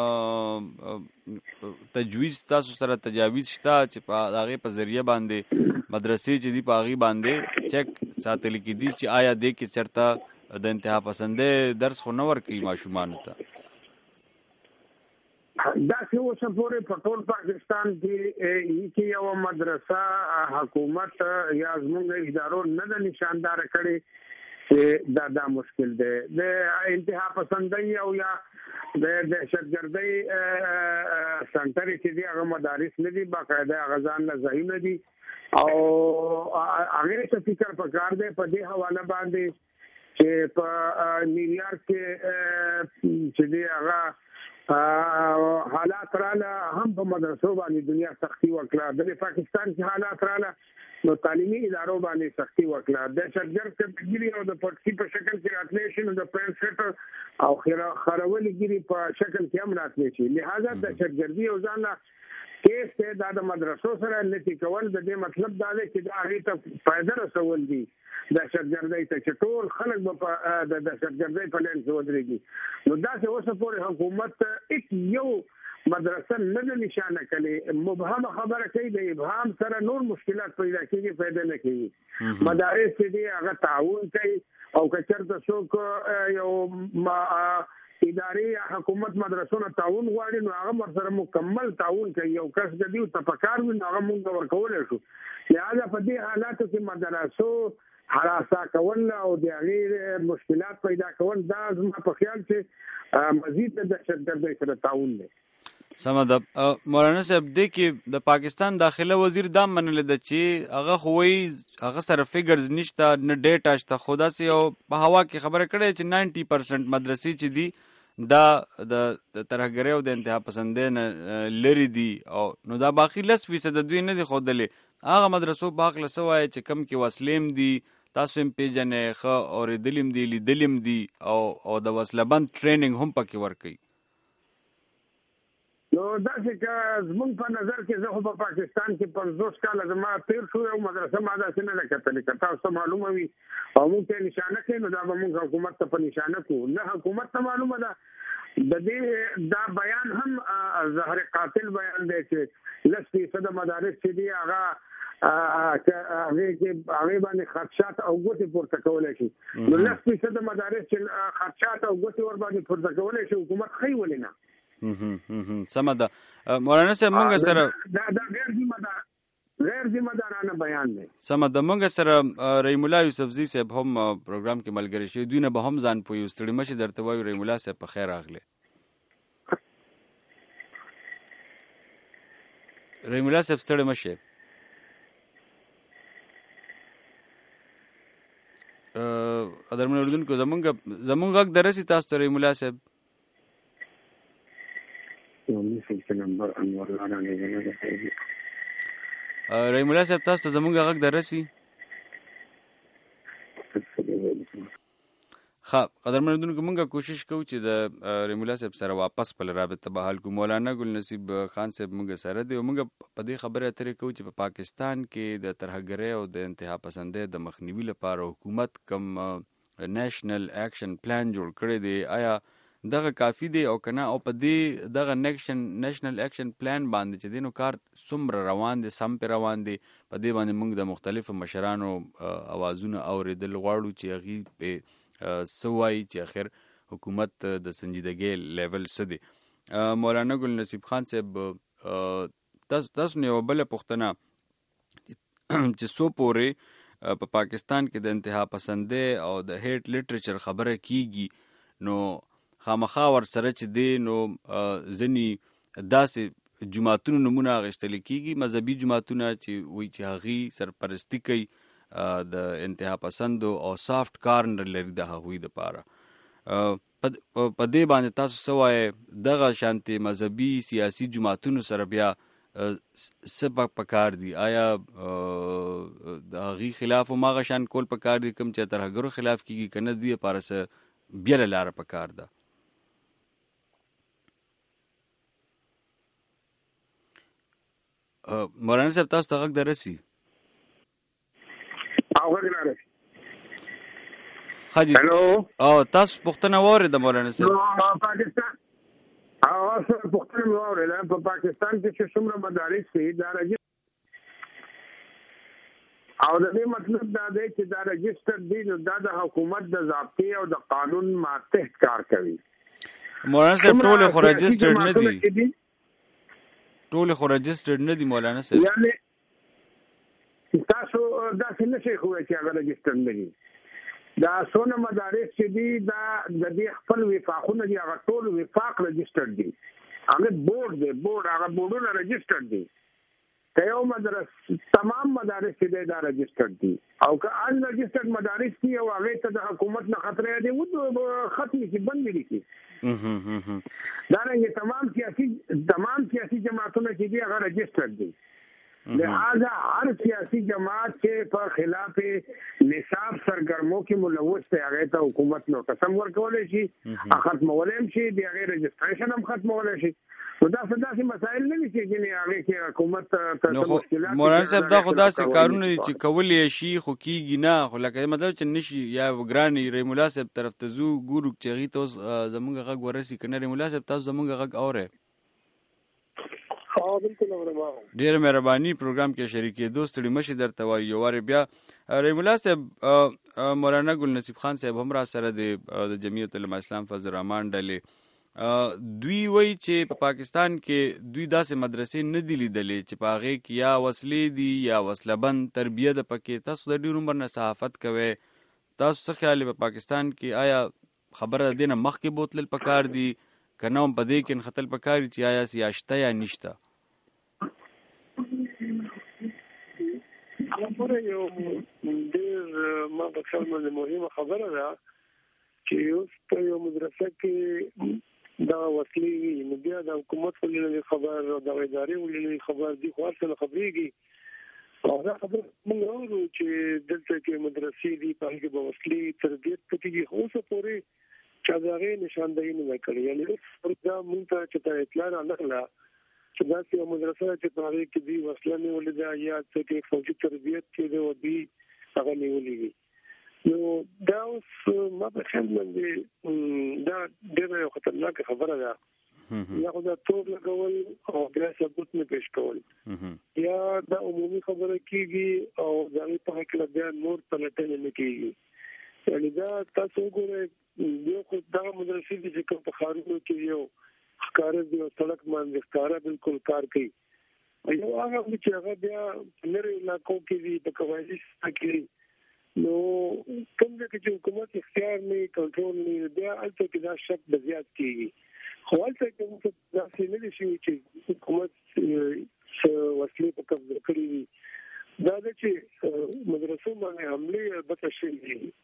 تجویز تاسو سره تجاویز شته چې په هغې په ذریعه باندې مدرسې چې دي په هغې باندې چک ساتل کېدي چې آیا دې کې چېرته د انتها پسندۍ درس خو نه ورکوي ماشومانو ته؟ داسې اوسه پورې په ټول پاکستان کې یو مدرسه حکومت یا زموږ ادارو نه ده نشانداره کړې چې دا مشکل دی. د انتها پسندۍ او یا د دهشتګردۍ سنټرې چې دي هغه مدارس نه دي، باقاعده هغه ځان له ځایونه دي او هغې ته فکر پکار دی په دې حواله باندې چې په نیویارک کې چې دی هغه حالات رااله هم په مدرسو باندې دنیا سختي وکړه، د پاکستان کې حالات رااله نو تعلیمي ادارو باندې سختي وکړه، دهشتګرد کټګري او د پټکي په شکل کې راتلی شي نو د پرنس سیټر او خرولي ګيري په شکل کې هم راتلی شي. لہذا دهشتګردي او ځان کیس ته د مدرسو سره لتی کول د دې مطلب دا دی چې دا هغې ته فایده رسول دي دهشتګردۍ ته چې ټول خلک به د دهشتګردۍ په لین کې ودرېږي. نو داسې اوسه پورې حکومت یو مدرسه نه ده نشانه کړې، مبهمه خبره کوي، د ابهام سره نور مشکلات پیدا کېږي، فایده نه کوي. مدارس چې دي هغه تعاون کوي او که چېرته څوک یو ادارې یا حکومت مدرسونه تعاون غواړي نو هغه ورسره مکمل تعاون کوي. یو کس د دې ته پکار وي نو هغه موږ ورکولی شو. لهذا په دې حالاتو کې مدرسو حراسه کول او د هغې مشکلات پیدا کول دا زما په خیال چې مزید د دهشتګردۍ سره تعاون دی. سمه ده. مولانا صاحب دې کې د پاکستان داخله وزیر دا منلی ده چې هغه خو وایي هغه سره فیګرز نشته نه ډیټا شته، خو داسې یو په هوا کې خبره کړې چې 90% مدرسې چې دي دا د ترهګرۍ او د انتها پسندۍ نه لرې دي او نو دا باقي 10% دوی نه دي ښودلې. هغه مدرسو په هکله څه وایي چې کم کې وسلې دي، تاسو هم پیژنئ، ښه اورېدلي هم دي، لیدلي هم دي او د وسله بند ټریننګ هم پکې ورکوي؟ نو دا چې زمونږ په نظر کې زه په پاکستان کې 50 کال زما تیر شو یو مدرسه ما دا څنګه نه کتلې تاسو معلومه وي او موږ ته نشانه کوي نو دا به موږ حکومت ته په نشانه کوو نه حکومت ته معلومه ده د دې دا بیان هم زهر قاتل بیان دی چې 10% مدارس چې دی هغه هغه باندې خدشات او ګوتې پورته کولای شي نو 10% مدارس چې خدشات او ګوتې ور باندې پورته کولای شي حکومت خی ولې نه سمه ده مولانا صاحب موږ سره دا غیر ذمہ دارانه بیان دی سمه ده موږ سره رحیم الله یوسفزی صاحب هم پروګرام کې ملګری شي دوی نه به هم ځان پوي ستړي مشي درته وایو رحیم الله صاحب په خیر راغله رحیم الله صاحب ستړي مشي ادرمن اردوونکو زمونږ غږ درسي تاسو ته رحیم الله صاحب رحیم الله صاحب تاسو ته زمونږ غږ درسي ښه قدرمن اردوونکو موږ کوشش کوو چې د رحیم الله صاحب سره واپس خپل رابطه بحال کوو مولانا ګل نصیب خان صاحب موږ سره دی او موږ په دې خبره اترې کوو چې په پاکستان کې د ترهګرۍ او د انتها پسندۍ د مخنیوي لپاره حکومت کم نیشنل اکشن پلان جوړ کړی دی آیا دغه کافی دی او کنه او په دې دغه نیشنل اکشن پلان باندې چې دینو کار څومره روان دي سم په روان دي په دې باندې موږ د مختلفو مشرانو اوازونه اوریدل غواړو چې هغه په سوای چې اخر حکومت د سنجیدګۍ لیول څه دی مولانا ګل نصیب خان صاحب تاسو نه بل پښتنه چې سو پورې په پاکستان کې د انتها پسندۍ او د هیټ لټریچر خبره کیږي نو خامخا ور سره چې دی نو ځنی داسې جماعتونو نمونه اخیستل کیږي مذهبي جماعتونه چې وایي چې هغه سرپرستی کوي د انتها پسندو او سافت کارنر لري د هغوی د پاره په دې باندې تاسو سوای دغه شانتي مذهبي سیاسي جماعتونو سره بیا سبق پکار دي آیا د هغوی خلاف ماغه شان کول پکار دي کوم چې ترهګرو خلاف کیږي کنه دی لپاره سه بیا لاره پکار ده مولانا صاحب تاسو ته غږ درسي او غږ درسي خدي هلو او تاسو پښتنه واره د مولانا صاحب پاکستان او اصل پښتنه واره په پاکستان کې چې څومره مدارس دي دا او د دې مطلب دا دی چې دا رجسټر دی نو دا د حکومت د ضابطې او د قانون ماتحت کار کوي مولانا صاحب ټول خو رجسټر نه دي ټول خو رجسټر نه دي مولانا صاحب یعنی تاسو دا څنګه شي خو چې هغه رجسټر نه دي دا څونه مدارس چې دي دا د دې خپل وفاقونه دي هغه ټول وفاق رجسټر دي هغه بورډ هغه بورډونه رجسټر دي یو مدرسه تمام مدارس چې دا رجسټر دي او که ان رجسټر مدارس دي او هغه ته د حکومت نه خطر دی او ختمي کی بند دي کی دا نه تمام سیاسي جماعتونه چې دي هغه رجسټر دي لہذا هر سیاسي جماعت چې په خلاف نصاب سرګرمو کې ملوث دی هغه ته حکومت نو قسم ورکولای شي ختمولای شي دی هغه رجسټریشن هم ختمولای شي دا څه مسائل نه دي چې هغه کې حکومت ته مشکلات مولانا صاحب دا خدا سي کارونه چې کولې شي خو کیږي نه خو لکه مطلب چې نشي یا وګرانی رحیم الله صاحب طرف ته زو ګورو چې غي تاسو زمونږ غږ ورسي کنه رحیم الله صاحب تاسو زمونږ غږ اوره ډیر مهرباني پروګرام کې شریکې دوستړي مشي درته وایي یو بیا رحیم الله صاحب مولانا ګل نصیب خان صاحب هم را سره د جمعیت العلماء اسلام فضل الرحمن ډلې دوی وایي چې په پاکستان کې دوی داسې مدرسې نه دي لیدلې چې په هغې کې یا وسلې دي یا وسله بند تربیه ده پکې تاسو د ډېر عمر نه صحافت کوئ تاسو څه خیال په پاکستان کې آیا خبره د دې نه مخکې بوتلل پکار دي که نه هم په دې کې نښتل پکار دي چې آیا یا شته یا نشته یو ډېر ما په خیال باندې مهمه خبره ده چې اوس په یو مدرسه کې دا وسلې وي نو بیا د حکومت ولې خبر او د ادارې ولې خبر دي خو څه خبرېږي او دا خبر موږ اورو چې دلته کې مدرسې دي په هغه کې به وسلې تربیت پکې خو څه پورې چې دا غي نشاندهي نه کړی. یعنی دا مونږ ته چې ته اطلاع راغله چې دا چې مدرسه چې په هغه کې دی وسله نه ولیدا یا چې فوجي تربیت کې دی او دی هغه نه ولیدي. نو دا اوس ما په خیال باندې دا ډېره خطرناکه خبره ده. یا خو دا تور لګول او بیا ثبوت نه پیش کول یا دا عمومي خبره کیږي او دا په حق له بیا نور پلټنه نه کیږي. یعنی دا تاسو وګورئ یو خو دا مدرسې چې کوم په خارونو کې یو ښکار دی او سړک باندې ښکارا بالکل کار کوي. یو هغه چې هغه بیا لري علاقو کې دی په قواعد کې نو کوم چې حکومت اختیار نه کنټرول نه بیا البته کې دا شک د زیات کیږي. خو البته کوم څه داسې نه دي چې حکومت وسلې په قبضه کړې وي. دا چې مدرسو باندې حمله البته شي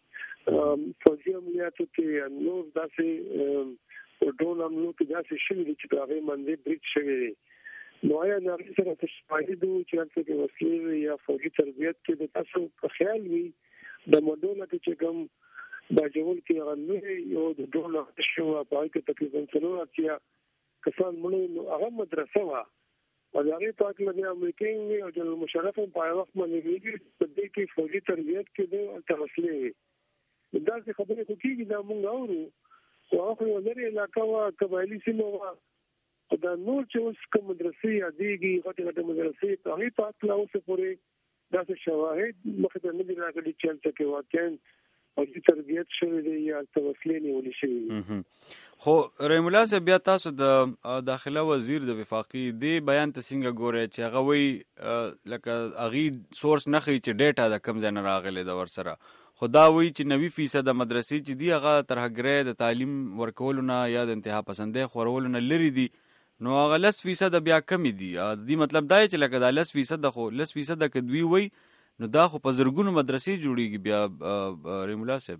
فوجي عملیاتو کې نور داسې ډول عملو کې داسې شي چې هغه باندې بریټ شوی. نو آیا دا سره تشویق دي چې البته وسلې یا فوجي تربیت کې د تاسو په خیال وي د مدونه چې کوم باجول کې غنوي یو د ډول شو په هغه کې تقریبا 3 کسان مړ هغه مدرسه وا او هغه پاک لږه امریکایي او د مشرف په وخت باندې ویږي په دې کې فوجي تربیت کې د توسلې دا څه خبره کوي دا مونږ اورو او هغه لري علاقه وا قبایلی سیمه وا دا نور چې اوس کوم مدرسې یادېږي غټه مدرسې په هغه پاک لا اوسه پورې دا څه شواهد مخ ته نه دی راغلي چې څه کې واقعا او چې تربیت شوی دی یا توسلې نیول شوی. خو رحیم الله صاحب بیا تاسو د داخله وزیر د وفاقي دی بیان ته څنګه ګورئ چې هغه وایي لکه هغې سورس نه ښیي چې ډیټا د کوم ځای نه راغلی ده ورسره خو دا وایي چې 90% مدرسې چې دي هغه ترهګرۍ د تعلیم ورکولو نه یا د انتها پسندۍ خورولو نه لرې دي نو هغه 10% بیا کمې دي. دې مطلب دا چې لکه دا 10% خو 10% که دوی وایي نو دا خو په زرګونو مدرسې جوړیږي بیا رحیم الله صاحب.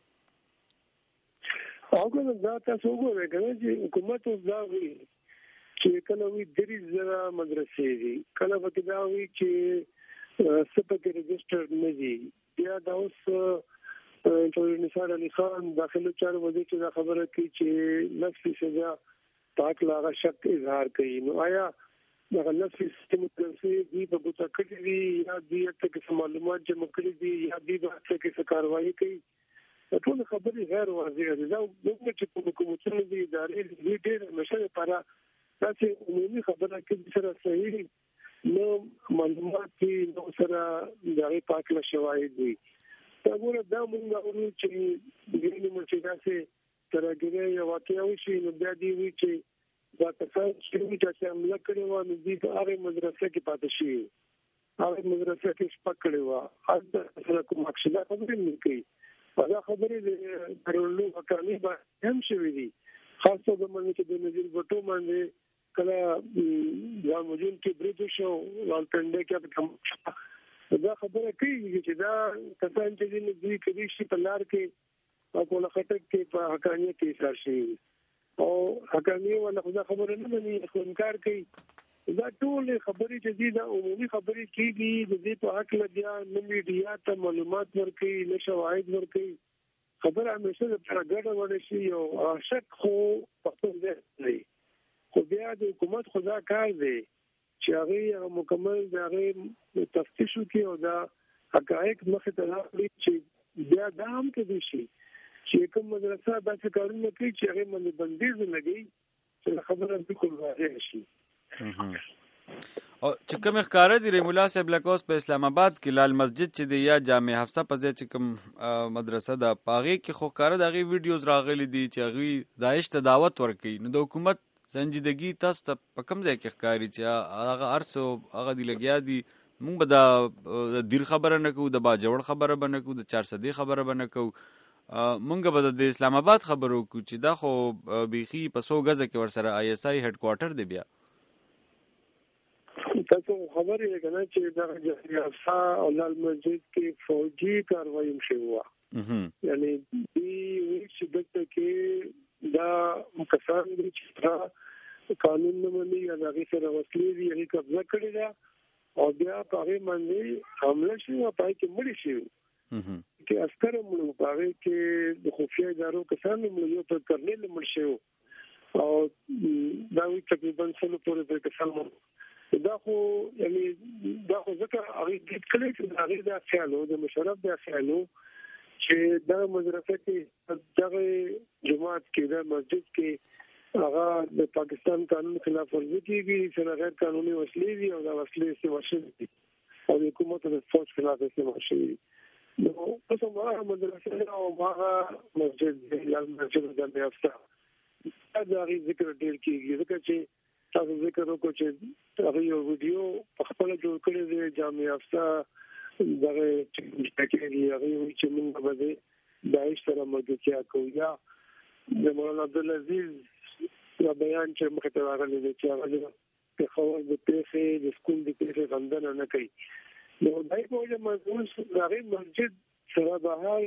هغه دا تاسو وګورئ کنه چې حکومت دا وی چې کله وی 30,000 مدرسې دي کله وکړي دا وی چې سپکه رجسټر نه دي بیا دا اوس انجنیر نثار علي خان داخلي چارو وزیر چې دا خبره کوي چې 10% پاک لاغه شک اظهار کوي. نو آیا دا نفسي سیستم مدرسې دی په بوتا کړی دی یا دی ته معلومات جمع کړی دي یا دی د څه کاروایی کوي ټول خبرې غیر واضح دي. دا موږ چې په حکومتونو دي ادارې دي ډېر مشه لپاره تاسو عمومي خبره کې سره صحیح نو معلومات دي نو سره دغه پاکله شواهد دي. دا ګوره دا موږ اورو چې دغه موږ چې تاسو ترګره یو واقعي شي نو بیا دی وی چې دا تاسو چې عمله کړې و نو دې په هغه مدرسې کې پاتې شي هغه مدرسې کې شپکړې و هغه سره کوم مقصد خبرې نه کوي دا خبرې د پرولو حکامي باندې هم شوې دي خاص توګه باندې چې د نظیر بټو باندې کله یا موجود کې بریټ شو والټنډه کې کوم دا خبره کوي چې دا کسان چې دوی کوي شي په لار کې او په لخټک کې په حقانیت کې اصرار شي او حقاني ولا خدا خبره نه مني خو انکار کوي. دا ټول خبرې چې دي دا عمومي خبرې کیږي د دې په حق لګیا نه میډیا ته معلومات ورکړي نه شواهد ورکړي خبره همیشه د پرګړه وړي شي او شک خو په خپل ځای نه خو بیا د حکومت خدا کار دی چې هغه مکمل د هغه تفتیش وکړي او دا حقایق مخ ته راوړي چې بیا دا هم کوي شي چې کوم مدرسه داسې کارونه کوي چې هغه باندې بندیز لګي چې خبره بالکل واضح شي. او چې کوم ښکارا دي رحیم الله صاحب لکوس په اسلام آباد کې لال مسجد چې دی یا جامع حفصه په ځای چې کوم مدرسه ده پاغي کې خو ښکارا دغه ویډیوز راغلي دي چې هغه داعش ته دعوت ورکړي نو د حکومت سنجیدګي تاسو ته په کوم ځای کې ښکاری چې هغه ارسو هغه دی لګیا دي مونږ به د دیر خبره نه کوو د باجوړ خبره به نه کوو د 400 خبره به نه کوو مونږ به د اسلام آباد خبرو کوو چې دا خو بیخي په 100 غزه کې ورسره آی اس آی هډ کوارټر دی بیا تاسو خبرې کنه چې دا جریافا او لال مسجد کې فوجي کاروایی شوه یعنی دی چې دغه کې دا مکسان دي چې قانون نه مني یا هغه سره وسلې دي هغه قبضه کړی دا او بیا هغه باندې حمله شوه پای کې مړی شو کې عسكر مړ پاره کې د خفیه ادارو کسان مړ یو پر کرنل مړ شو او دا وی تقریبا څلور پورې کسان مړ دا خو یعنی دا خو ځکه هغه د کلی چې هغه د خیالو د مشرف د خیالو چې دا مدرسه کې دغه جماعت کې د مسجد کې هغه د پاکستان قانون خلاف ورزي کیږي چې غیر قانوني وسلې دي او دا وسلې استعمال شوي او د حکومت د فوج خلاف استعمال شوي نو اوس هغه مدرسه او هغه مسجد د مسجد د میافتا دا غي ذکر ډیر کیږي ځکه چې تاسو ذکر وکړو چې هغه یو ویډیو په خپل جوړ کړی دی جامع افتا دغه چې هغه چې موږ به داعش سره ملګرتیا کوو یا د مولانا عبدالعزیز یا بیان چې مخ ته راغلی دی چې هغه په خبر د پیښې د سکول د پیښې غندنه نه کوي نو دای په وجه مزمون هغه مسجد سره بهر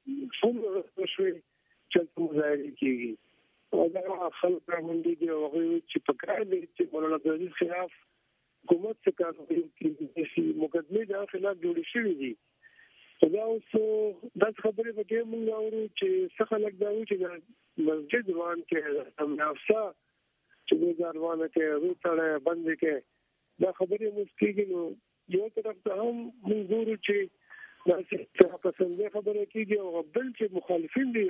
څومره شوي چې مظاهره کیږي او دا خلک باندې دی او هغه چې په کار دي چې مولانا عبدالعزیز خلاف حکومت څخه کار کوي چې مقدمه د خلاف جوړې شوې دي دا اوس د خبرې په کې موږ اورو چې څه خلک دا وایي چې مسجد روان کې هم نافسا چې د روانه کې روټړه بند کې دا خبرې مسکیږي نو یو طرف ته هم موږ ګورو چې دا څه پسنده خبره کیږي او بل چې مخالفین دي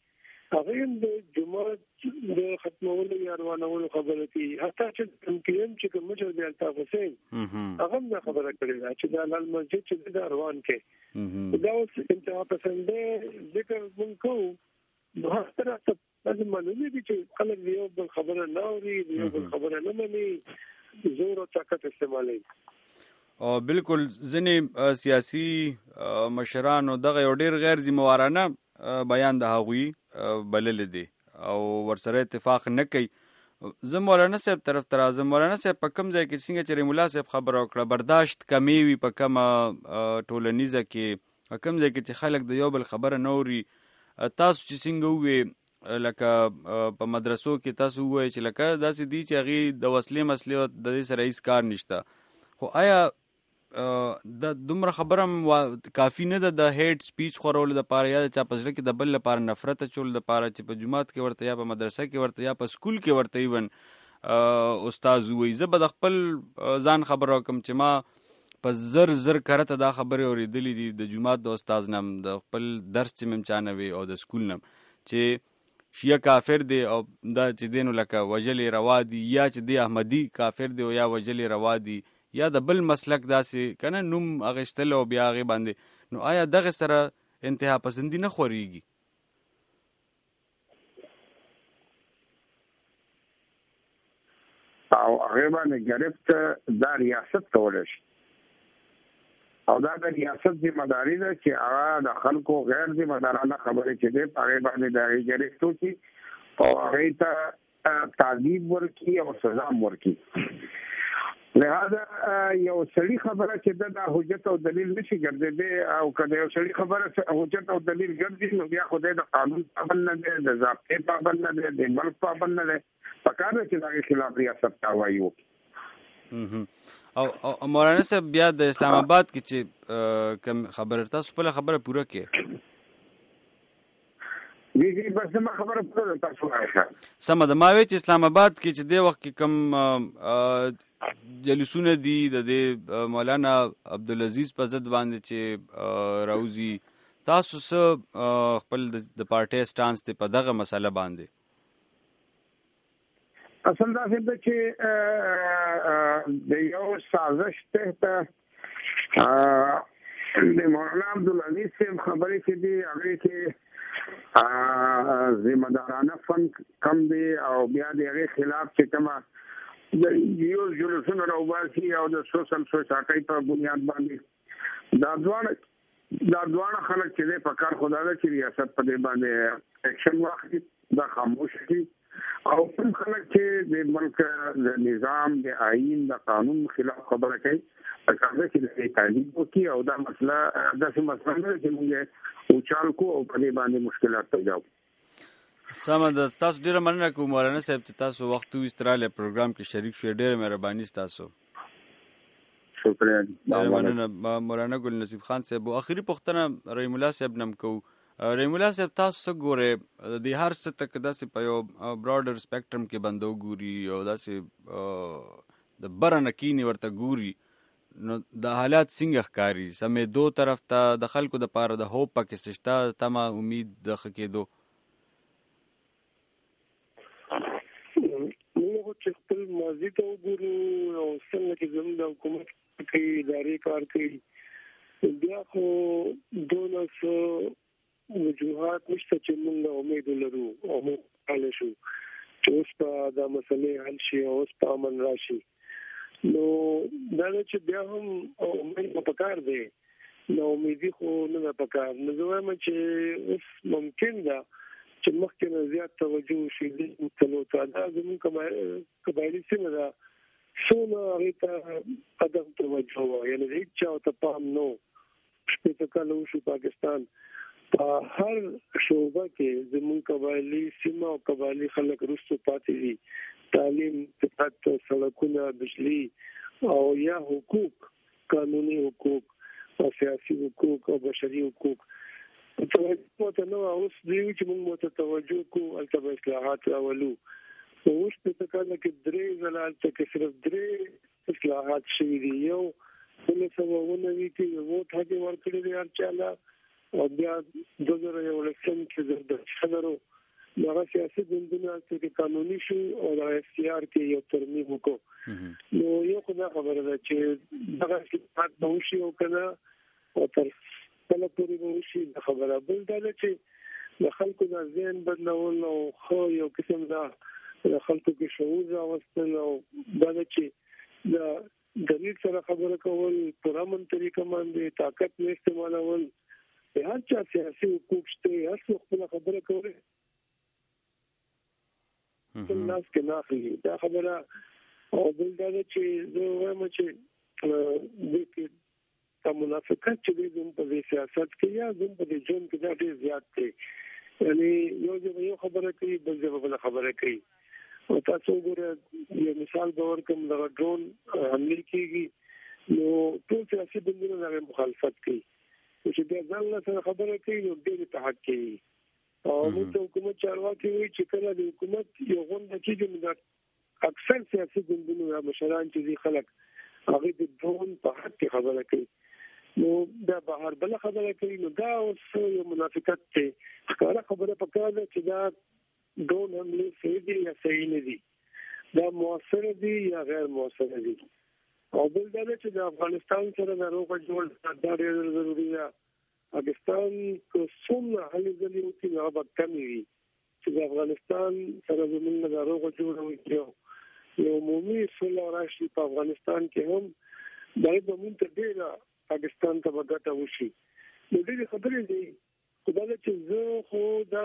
هغه د جماعت د ختمولو یا روانولو خبره کوي حتی چې تمکین چې کوم چې د الطاف حسین هغه دا خبره کړې چې د لال مسجد چې د روان کې دا اوس انتها پسنده ذکر مونږ نو هر طرف ته لازم معلومه دي چې خلک یو بل خبره نه اوري یو بل خبره نه مني زور او طاقت استعمالوي او بالکل ځنې سیاسي مشرانو دغه یو ډیر غیر ذمہوارانه بیان د هغوی بلل دي او ورسره اتفاق نه کوي زه مولانا صاحب طرف ته راځم مولانا صاحب په کوم ځای کې څنګه چې مولا صاحب خبره وکړه برداشت کمی وي په کومه ټولنیزه کې په کوم ځای کې چې خلک د یو بل خبره نه اوري تاسو چې څنګه ووې لکه په مدرسو کې تاسو ووایئ چې لکه داسې دي چې هغې د وسلې مسلې او د دې سره هیڅ کار نشته خو آیا د دومره خبره کافي نه ده د هیټ سپیچ خورولو دپاره یا د چا په زړه کې د بل لپاره نفرت اچولو دپاره چې په جومات کې ورته یا په مدرسه کې ورته یا په سکول کې ورته ایون استاد ووایي زه به د خپل ځان خبره وکړم چې ما په زر کرته دا خبرې اورېدلې دي د جومات د استاد نم د خپل درس چې مې چا نه وي او د سکول نم چې شیعه کافر دی او دا چې دی نو لکه وژلې روا دي یا چې دی احمدي کافر دی او یا وژلې روا دي یا د بل مسلک داسې کنه نوم اغشتل او بیا هغې باندې نو آیا دغه سره انتها پسندي نه خورېږي او هغې باندې ګرفت دا ریاست کولی شي او دا د ریاست ذمہداري ده چې هغه د خلکو غیر ذمہدارانه خبرې چې دی په هغې باندې د هغې ګرفت وکړي او هغې ته تعذیب ورکړي او سزا ورکړي لہذا یو سړی خبره چې د حجت او دلیل نشي ګرځېدی او کله یو سړی خبره حجت او دلیل ګرځي نو بیا خدای د قانون پابند نه دی د ضابطې پابند نه دی د ملک پابند نه دی پکار دی چې دغه خلاف ریاست کاروایي وکړي او مولانا صاحب بیا د اسلام آباد کې چې کوم خبره تاسو خپله خبره پوره کړئ ویږي بس ما خبره پوره تاسو وایئ سمه ده ما وی چې اسلام آباد کې چې دی وخت کې کوم جلسونه دي د دې مولانا عبدالعزیز په ضد باندې چې راوځي تاسو څه خپل د پارټۍ سټانس دی په دغه مسله باندې اصل دا څه ده چې د یو سازش ته د مولانا عبدالعزیز صاحب خبرې چې دي هغې کې ذمہ دارانه فن کم دی او بیا د هغې خلاف چې کومه د یو جلوسونه راوباسي او د سوشل سوسایټۍ په بنیاد باندې دا دواړه خلک چې دی په کار خدا ده چې ریاست په دې باندې اکشن واخلي دا خاموش کړي او کوم خلک چې د ملک د نظام د آئین د قانون خلاف خبره کوي پکار ده چې د تعلیب وکړي او دا مسله داسې مسله نه چې موږ اوچال کو او په دې باندې مشکلات پیدا کوو سمه ده تاسو ډیره مننه کوم مولانا صاحب چې تاسو وخت ویستراله پروګرام کې شریک شوئ ډیره مهرباني ستاسو شکریہ. مننه مولانا ګل نصیب خان صاحب. اخري پوښتنه رحیم الله صاحب نم کو. رحیم الله صاحب تاسو څه ګوره د هر څه تک داسې په یو براډر سپیکټرم کې بندو ګوري او داسې د برنه کینی ورته ګوري نو د حالات څنګه ښکاري؟ سمې دو طرف ته د خلکو د پاره د هوپ پکې سشتا تمه امید د خکېدو موږ چې خپل ماضي ته وګورو او څنګه چې زموږ د حکومت کې ادارې کار کوي بیا خو دونه وجوهات نشته چې موږ امید لرو او موږ حل شو چې اوس په دا مسلې حل شي او اوس په امن راشي. نو دا چې بیا هم امید په کار دی نو امیدي خو نه په کار. نو زه وایم چې اوس ممکن ده چې مخکې نه زیات توجه شي د تلو تعالی زموږ قبایلي سیمه ده څونه هغې ته عدم توجه وه یعنې د هېڅ چا ته پام نه و. شپېته کاله وشو پاکستان په هر شعبه کې زموږ قبایلي سیمه او قبایلي خلک وروسته پاتې دي. تعلیم، صحت، سړکونه، بجلی او یا حقوق، قانوني حقوق او سیاسي حقوق او بشري حقوق توجه ته نه اوس دی چې موږ ته توجه کوو هلته به اصلاحات راولو. اوس په کله کې درې ځله هلته کې صرف درې اصلاحات شوي دي. یو 1999 کې یو ووټ حق ورکړی دی هر چاله او بیا 2011 کې د شندرو دغه سیاسي ګوندونه چې قانوني شو او د اختیار کې یو ترمیم وکړو. نو یو خدای خبره ده چې دغه اصلاحات به وشي او کنه او تر کله پورې به وشي د خبره. بل دا چې د خلکو د ذهن بدلول او خو یو قسم دا د خلکو کې شعور راوستل او دا چې د دلیل سره خبره کول پر امن طریقه باندې طاقت نه استعمالول هر چا سیاسي حقوق شته هر څه خپل خبره کوي الناس کې نه اخلي دا خبره. او بل دا چې زه وایم چې د کې منافقت چې د په سیاست کې یا د په ژوند کې دا ډېر زیات دی. یعنی یو خبره کوي بل ځای بل خبره کوي. او تاسو وګورئ یو مثال به ورکړم د ډرون حمله کېږي نو ټول سیاسي ګوندونه د مخالفت کوي چې بیا ځان سره خبره کوي نو ډېر اتحاد کوي. او موږ ته حکومت چارواکي وایي چې کله د حکومت یو غونډه کېږي نو د اکثر سیاسي ګوندونو یا مشران چې دي خلک هغوی د ډرون په حق کې خبره کوي نو دا بهر بله خبره کوي. نو دا اوس یو منافقت دی. ښکاره خبره پکار ده چې دا ډرون حملې صحیح دي یا صحیح نه دي، دا مؤثره دي یا غیر مؤثره دي. او بل دا چې د افغانستان سره د روغه جوړ دا ډېر ضروري ده. پاکستان که څومره هلې ځلې وکړي هغه به کمې وي چې د افغانستان سره زموږ د روغه جوړه وکړي یو عمومي سوله راشي په افغانستان کې هم دا به موږ ته ډېره پاکستان ته به ګټه وشي. نو ډېرې خبرې دي خو دا چې زه خو دا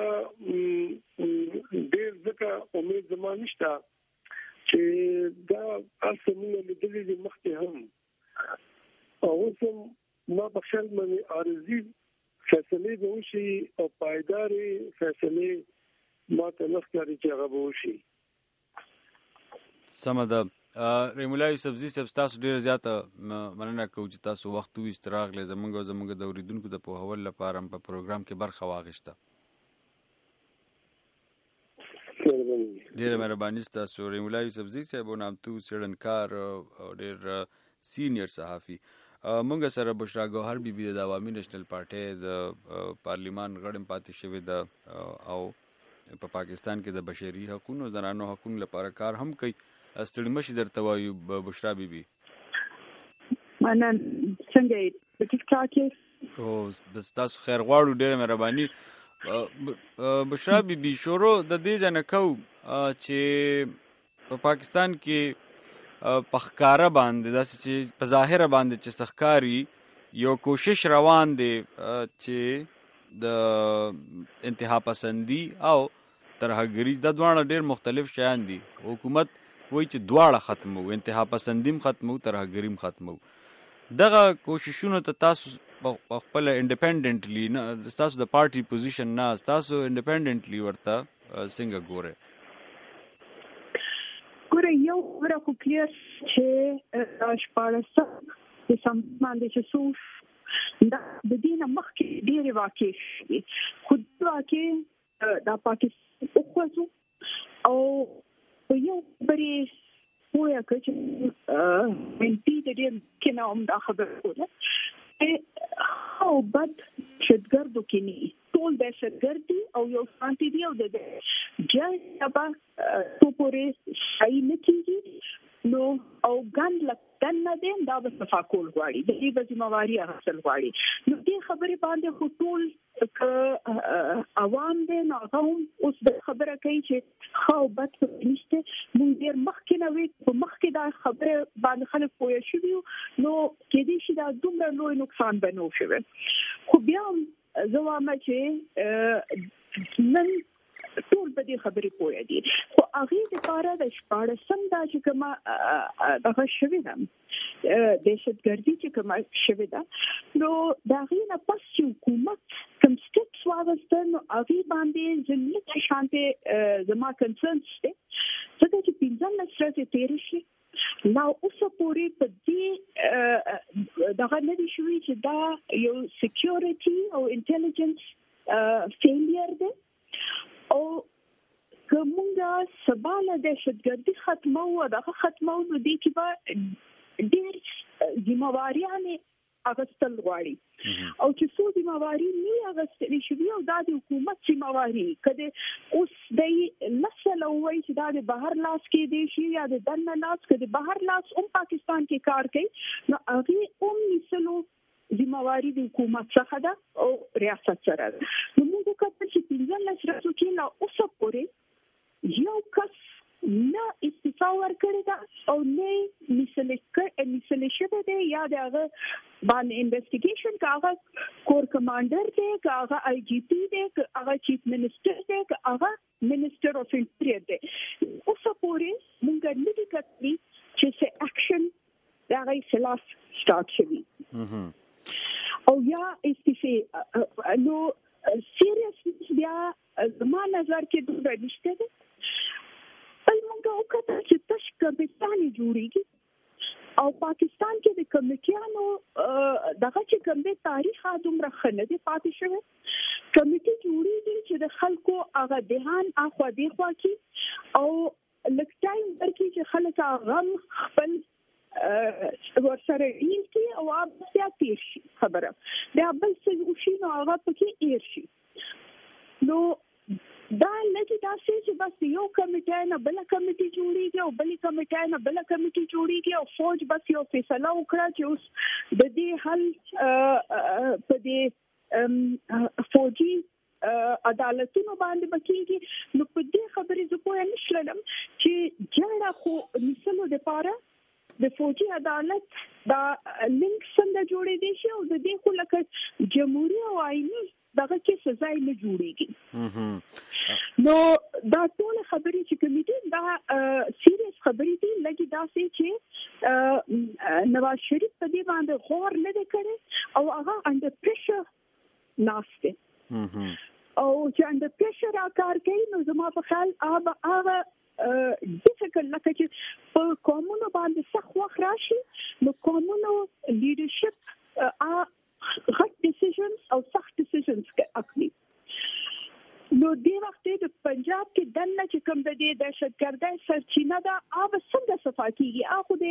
ډېر ځکه امید زما نشته چې دا اصل موږ لیدلې دي مخکې هم او اوس هم ما په خیال باندې عارضي فیصلې به وشي او پایدارې فیصلې ما ته نه ښکاري چې هغه به وشي. سمه ده. رحیم الله یوسفزي صاحب تاسو ډېره زیاته مننه کوو چې تاسو وخت وویست راغلی زموږ او زموږ د اورېدونکو د پوهولو لپاره هم په پروګرام کې برخه واخیسته. ډېره مهرباني ستاسو. رحیم الله یوسفزي صاحب نامتو څېړنکار او ډېر سینیر صحافي. موږ سره بشرا ګوهر بیبي د عوامي نېشنل پارټۍ د پارلیمان غړم پاتې شوې ده او په پاکستان کې د بشري حقوقو زنانو حقوقو لپاره کار هم کوي. ستړي مشي درته وایو بشرا بیبي. منن څنګه یې ټیک ټاک یې او بس تاسو خیر غواړو. ډېره مهرباني. بشرا بیبي شروع د دې ځای نه کوو چې په پاکستان کې په ښکاره باندې داسې چې په ظاهره باندې چې ښکاري یو کوشش روان دی چې د انتها پسندي او ترهګري دا دواړه ډېر مختلف شیان دي. حکومت وایي چې دواړه ختمو، انتها پسندیم ختمو، ترهګریم ختمو. دغه کوششونو ته تاسو خپل انډیپینډنټلی نه تاسو د پارټي پوزیشن نه تاسو انډیپینډنټلی ورته څنګه ګورئ؟ ګوره یو خبره خو کلیر چې شپاړسم د سامان د چسوش دا د دینه مخکې ډېر واقع شي خو واقع د پاکستان اوخوځو او یو بری ویا چې منتي د دې کنه هم دا خبره کوله او بد شدګردو کینی ټول د شدګردي او یو سانتي دی او د جای سبا تو پورې شای نه کیږي نو او ګند لکن نه دي دا به صفاکول غواړي د دې ذمہواری حاصل غواړي نو دې خبرې باندې ټول عوام دې نو هم اوس د خبره کوي چې خو بد نشته مونږ ډېر مخکې نه وي په مخکې دا خبره باندې خلک پوه شي نو کې دې شي دا دومره لوی نقصان بنو شي خو بیا زوامه چې نن ټول په دې خبرې پوه دي خو هغه د لپاره د شپږم دا چې کومه دغه شوی ده دهشتګردي چې کومه شوی ده نو دا غینه پس چې حکومت کوم سټپس واغستل نو هغه باندې ځینې شانته زما کنسرنز دي څنګه چې 15 ورځې تیر شي نو اوسه پورې په دې دغه نه دي شوی چې دا یو سکیورټي او انټيليجنس فیلیر ده او کومه سباله د شدګردي ختمه و دغه ختمه نو دي چې با ډېر ذمہواریانه اغستل غواړي او چې څو ذمہواری نه اغستل شي او د حکومت ذمہواری کده اوس د لسله وای چې د بهر لاس کې دی شي یا د دنه لاس کې د بهر لاس پاکستان کې کار کوي نو هغه مثلو ذمہواری د حکومت څخه ده او ریاست سره ده نو موږ کتل چې 15 ورځې کې لا اوسه پورې یو کس نه استعفا ورکړی دا او نه مثل شبه دی یا دغه باندې انویسټیګیشن کاغه کور کمانډر دی کاغه آی جی پی دی کاغه چیف منسٹر دی کاغه منسٹر اف انټیریئر دی اوسه پورې موږ نه دي کتلی چې څه اکشن دغه خلاف سٹارټ شوی او یا استعفا نو سیریس بیا زما نظر کې دوه نشته ده موږ وکړه چې تش کمیټه جوړیږي او پاکستان کې د کمیټیانو دغه چې کوم د تاریخ دومره خنه دي پاتې شوی کمیټه جوړیږي چې د خلکو هغه دهان اخوا دی خوا کې او لکټایم ورکی چې خلک غم خپل ورسره ډیل کی او بیا تیر شي خبره بیا بل څه وشي نو هغه پکې ایر شي نو دا لکه تاسو چې بس یو کمیټه نه بل کمیټه جوړیږي او بل کمیټه نه بل کمیټه جوړیږي او فوج بس یو فیصله وکړه چې اوس د دې حل په دې فوجي عدالتونو باندې بکیږي نو په دې خبرې زه پوه نشلم چې جړه خو مثلو د پاره د فوجي عدالت دا لینک څنګه جوړې دي شي او د دې خو لکه جمهوریت او آئینی دغه کې سزا نه جوړيږي نو دا ټول خبرې چې کومې دي دا سیریس خبرې دي لکه دا چې نواز شریف په دې باندې غور نه کړي او هغه انډر پریشر ناشته او چې انډر پریشر کار کوي نو زما په خیال هغه ډیفیکلټ لکه چې په قانونو باندې سخت وخت راشي نو قانونو لیډرشپ غټ ډیسیژنز او سخت ډیسیژنز اخلي نو دې وخت د پنجاب کې دنه چې کوم د دهشتګردۍ سرچینه ده هغه څنګه صفا کیږي هغه د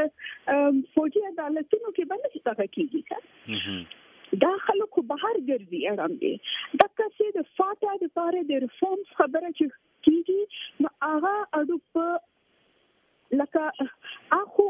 فوجي عدالتونو کې باندې صفا کیږي دا خلکو بهر ګرځي اړم دي دا کسې د فاټا د پاره د ریفورمز خبره چې کیږي نو هغه اډو په لکه اخو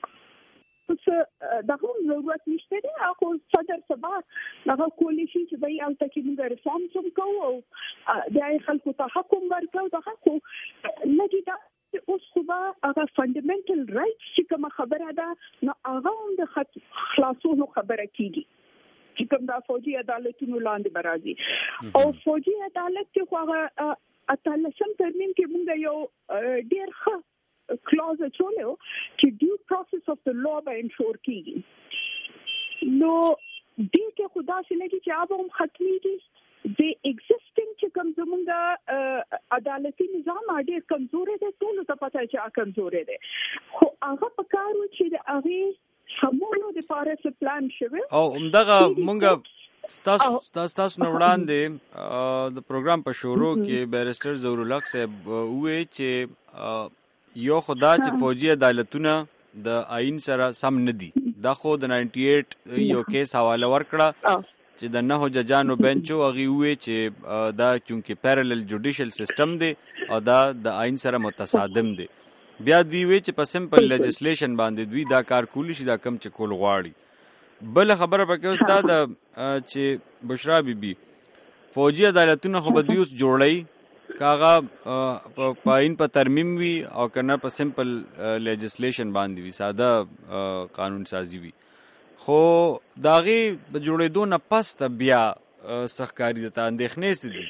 دغه ضرورت نشته دی اخو صدر سبا دغه کولی شي چې به البته کې موږ ریفورمز هم کوو او د خلکو ته حکم ورکړو دغه خو لګي دا اوس خو هغه فندامنټل رائټس چې کوم خبره ده نو هغه هم د خلاصولو خبره کیږي چې کوم د فوجي عدالتونو لاندې برازي او فوجي عدالت کې خو هغه اتلسم ترمیم کې موږ یو ډیر ښه کلاوز چولو چې ډیو پروسس اف د لا به انشور کیږي نو دې کې خدا سي لګي چې هغه هم ختميږي د ایگزیسټینګ چې کوم زمونږ عدالتي نظام ډېر کمزوري دی ټول ته پته چې کمزوري دی خو هغه په کارو چې د هغه سمولو د پارس پلان شوه او همدغه مونږه تاسو نو وړاندې د پروګرام په شروع کې بیرسټر ظهور الحق صاحب وې چې یو خدا چې فوجي عدالتونه د آئین سره سم نه دي. دا خو د 98 یو کیس حواله ورکړه چې د 9 ججانو بنچو هغه وې چې دا چونکه پیرالل جوډیشل سیستم دی او دا د آئین سره متصادم دی. بیا دی وی چې په سمپل لیجسلیشن باندې دوی دا کار کولی شي دا کم چې کول غواړي. بل خبره پکې استاد چې بشرا بیبي فوجي عدالتونه خو به دیوس جوړی کاغه پاین په ترمیم وی او کنه په سمپل لیجسلیشن باندې وی ساده قانون سازی وی خو داغي په جوړېدو نه پس ته بیا سخکاری د اندېښنې سدي.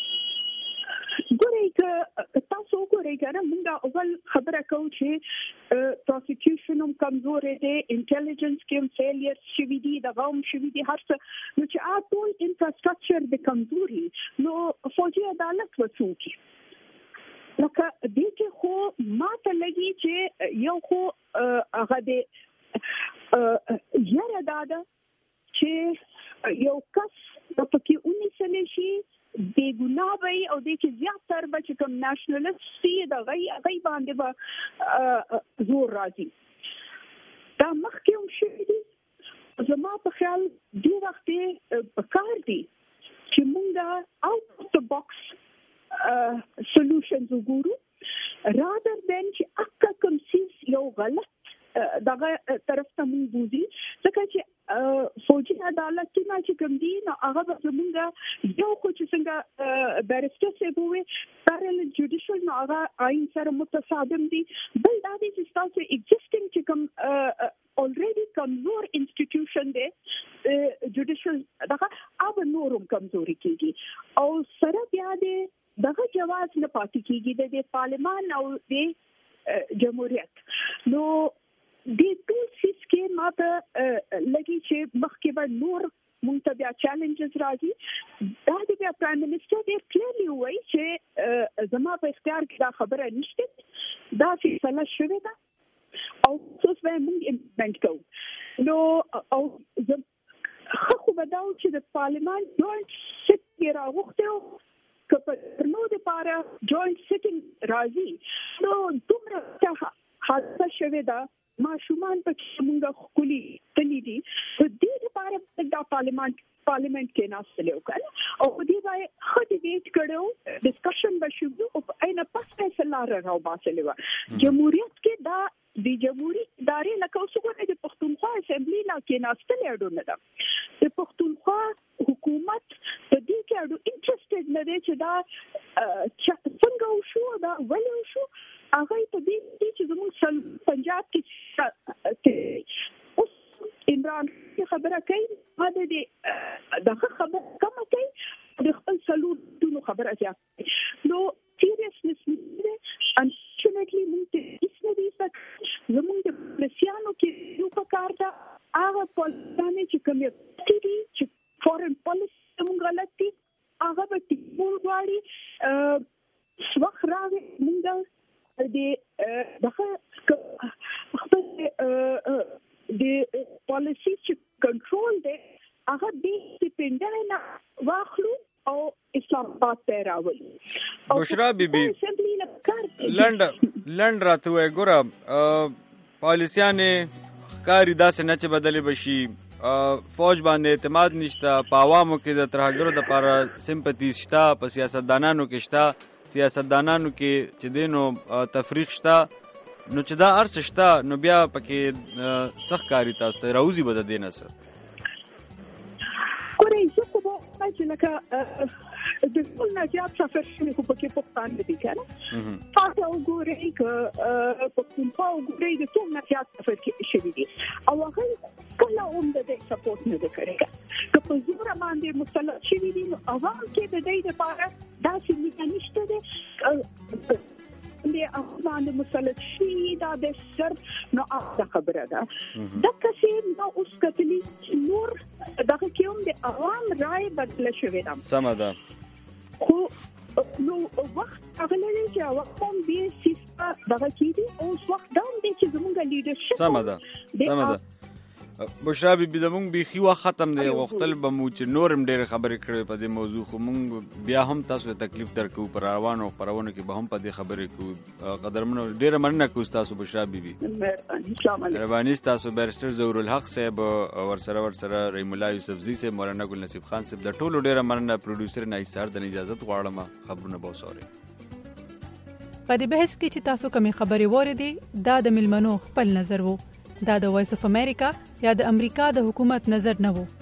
موږ اول خبره کوو چې پروسیکیوشن هم کمزور دی، انټيليجنس کې هم فیلیر شوی دی، د غوم شوی دی، هر څه. نو چې ټول انفراستراکچر د کمزوري نو فوجي عدالت وڅوکي لکه دې کې خو ماته لګي چې یو خو هغه د یاره داده چې یو کس د پکې ونیسل شي بے ګناه وي او د کې زیاتره به چې کوم نېشنلست سي د غي باندې به زور راځي. دا مخکې هم شوي دي. زما په خیال دې وخت پکار دي چې موږ اوټ اف د باکس سولوشنز وګورو rather than چې اکا کوم سیس یو غلط دغه طرف ته مونږ بوزي. ځکه چې فوجي عدالتونه چې کوم دي نو هغه به زمونږ یو خو چې څنګه بیرسټر صاحب وویل پیرالل جوډیشل نو هغه آئین سره متصادم دي. بل دا دی چې ستاسو ایگزسټینګ چې کوم already کمزور انسټیټیوشن دی جوډیشل دغه هغه نورم کمزوري کیږي او سره بیا دغه جواز نه پاتې کیږي د پارلمان او د جمهوریت. نو د ټول سیس کې ماته لګي چې مخکې به نور مونږ ته بیا چیلنجز راځي. دا د بیا پرایم منسټر ډېر کلیرلی وایي چې زما په اختیار کې دا خبره نشته، دا فیصله شوې ده او اوس به مونږ امپلیمنټ کوو. نو او خو به دا چې د پارلمان جوینټ سیټ راغوښتی که په نو دپاره جوینټ سیټینګ راځي نو دومره حادثه شوې ده ماشومان پکې مونږه ښکلي تللی دي. په دې لپاره دا پارلیمنت کې ناستلی وکړه او په دې باندې ښه ډیبیټ کړی ډسکشن به شوي او په عین پس فیصله لاره راوباسلې وه. جمهوریت کې دا د جمهوري ادارې لکه اوس وګورئ د پښتونخوا اسمبلي لا کې ناستلی اډونه ده. د پښتونخوا حکومت په دې کې اډو انټرسټډ نه دی چې دا څنګه وشو دا ولې وشو. هغه په دې چې زموږ پنجاب کې اوس عمران خبره کوي هغه دغه خبره کومه کوي د خپل سلوټونو خبره ځي. نو سیریسنس نه انفورچونټلی موږ ته هیڅ نه دي زموږ د پولیسانو کې یو کار ده هغه پولیسان چې کوم دي چې فورن پالیسي موږ غلطي هغه به ټیپول غواړي وخت راغی موږ دغه خپل د پالیسي چې کنټرول دی هغه د پیندل نه واخلو او اسلام آباد ته راولو. بشرا بیبي لند راته وای ګوره پالیسیانې کاری داسې نه چې بدلې بشي فوج باندې اعتماد نشته په عوامو کې د ترهګرو د لپاره سمپتیز شته په سیاستدانانو کې شته سیاستدانانو کې چې دینو تفریق شته نو چې دا ارس شته نو بیا پکې سخت کاری تاسو ته راوځي به د دې نه څه ګورئ زه خو به چې لکه د ټول نه زیات سفر شوي خو پکې پښتانه دي که نه تاسو وګورئ که پښتونخوا وګورئ د ټول نه زیات سفر شوي دي او هغوی کله هم د دې سپورټ نه دی کړی که په زوره باندې مسلط شوي دي نو عوام کې د دې دپاره داسې مینه نشته دی د باندې مسلط شي دا د سر نو دا خبره ده دا کسې نو اوس کتلی نور دغه کې هم د عوام رائے بدله شوې ده. سمه ده خو نو وخت هغه لري چې عوام دې سیسته دغه کې دي اوس وخت دا هم دی چې زموږ لیډرشپ سمه ده بشرا بي زمونږ بيخي وا ختم دی غوښتل به مو چې نورم ډېر خبرې کړې په دې موضوع خو مونږ بیا هم تاسو ته تکلیف درکو پر روانو خبرونه کې به هم په دې خبرې کوو قدرمنو ډېر مننه کوم تاسو بشرا بي مهرباني تاسو بیرسټر ظهور الحق صاحب ورسره رحیم الله یوسفزي صاحب مولانا ګل نصیب خان صاحب د ټولو ډېر مننه پروډوسر نه ایثار د اجازه غواړم خبرونه به وسوري په دې بحث کې چې تاسو کومې خبرې وریدي دا د ملمنو خپل نظر وو دا د وایس اف امریکا یا د امریکا د حکومت نظر نه وو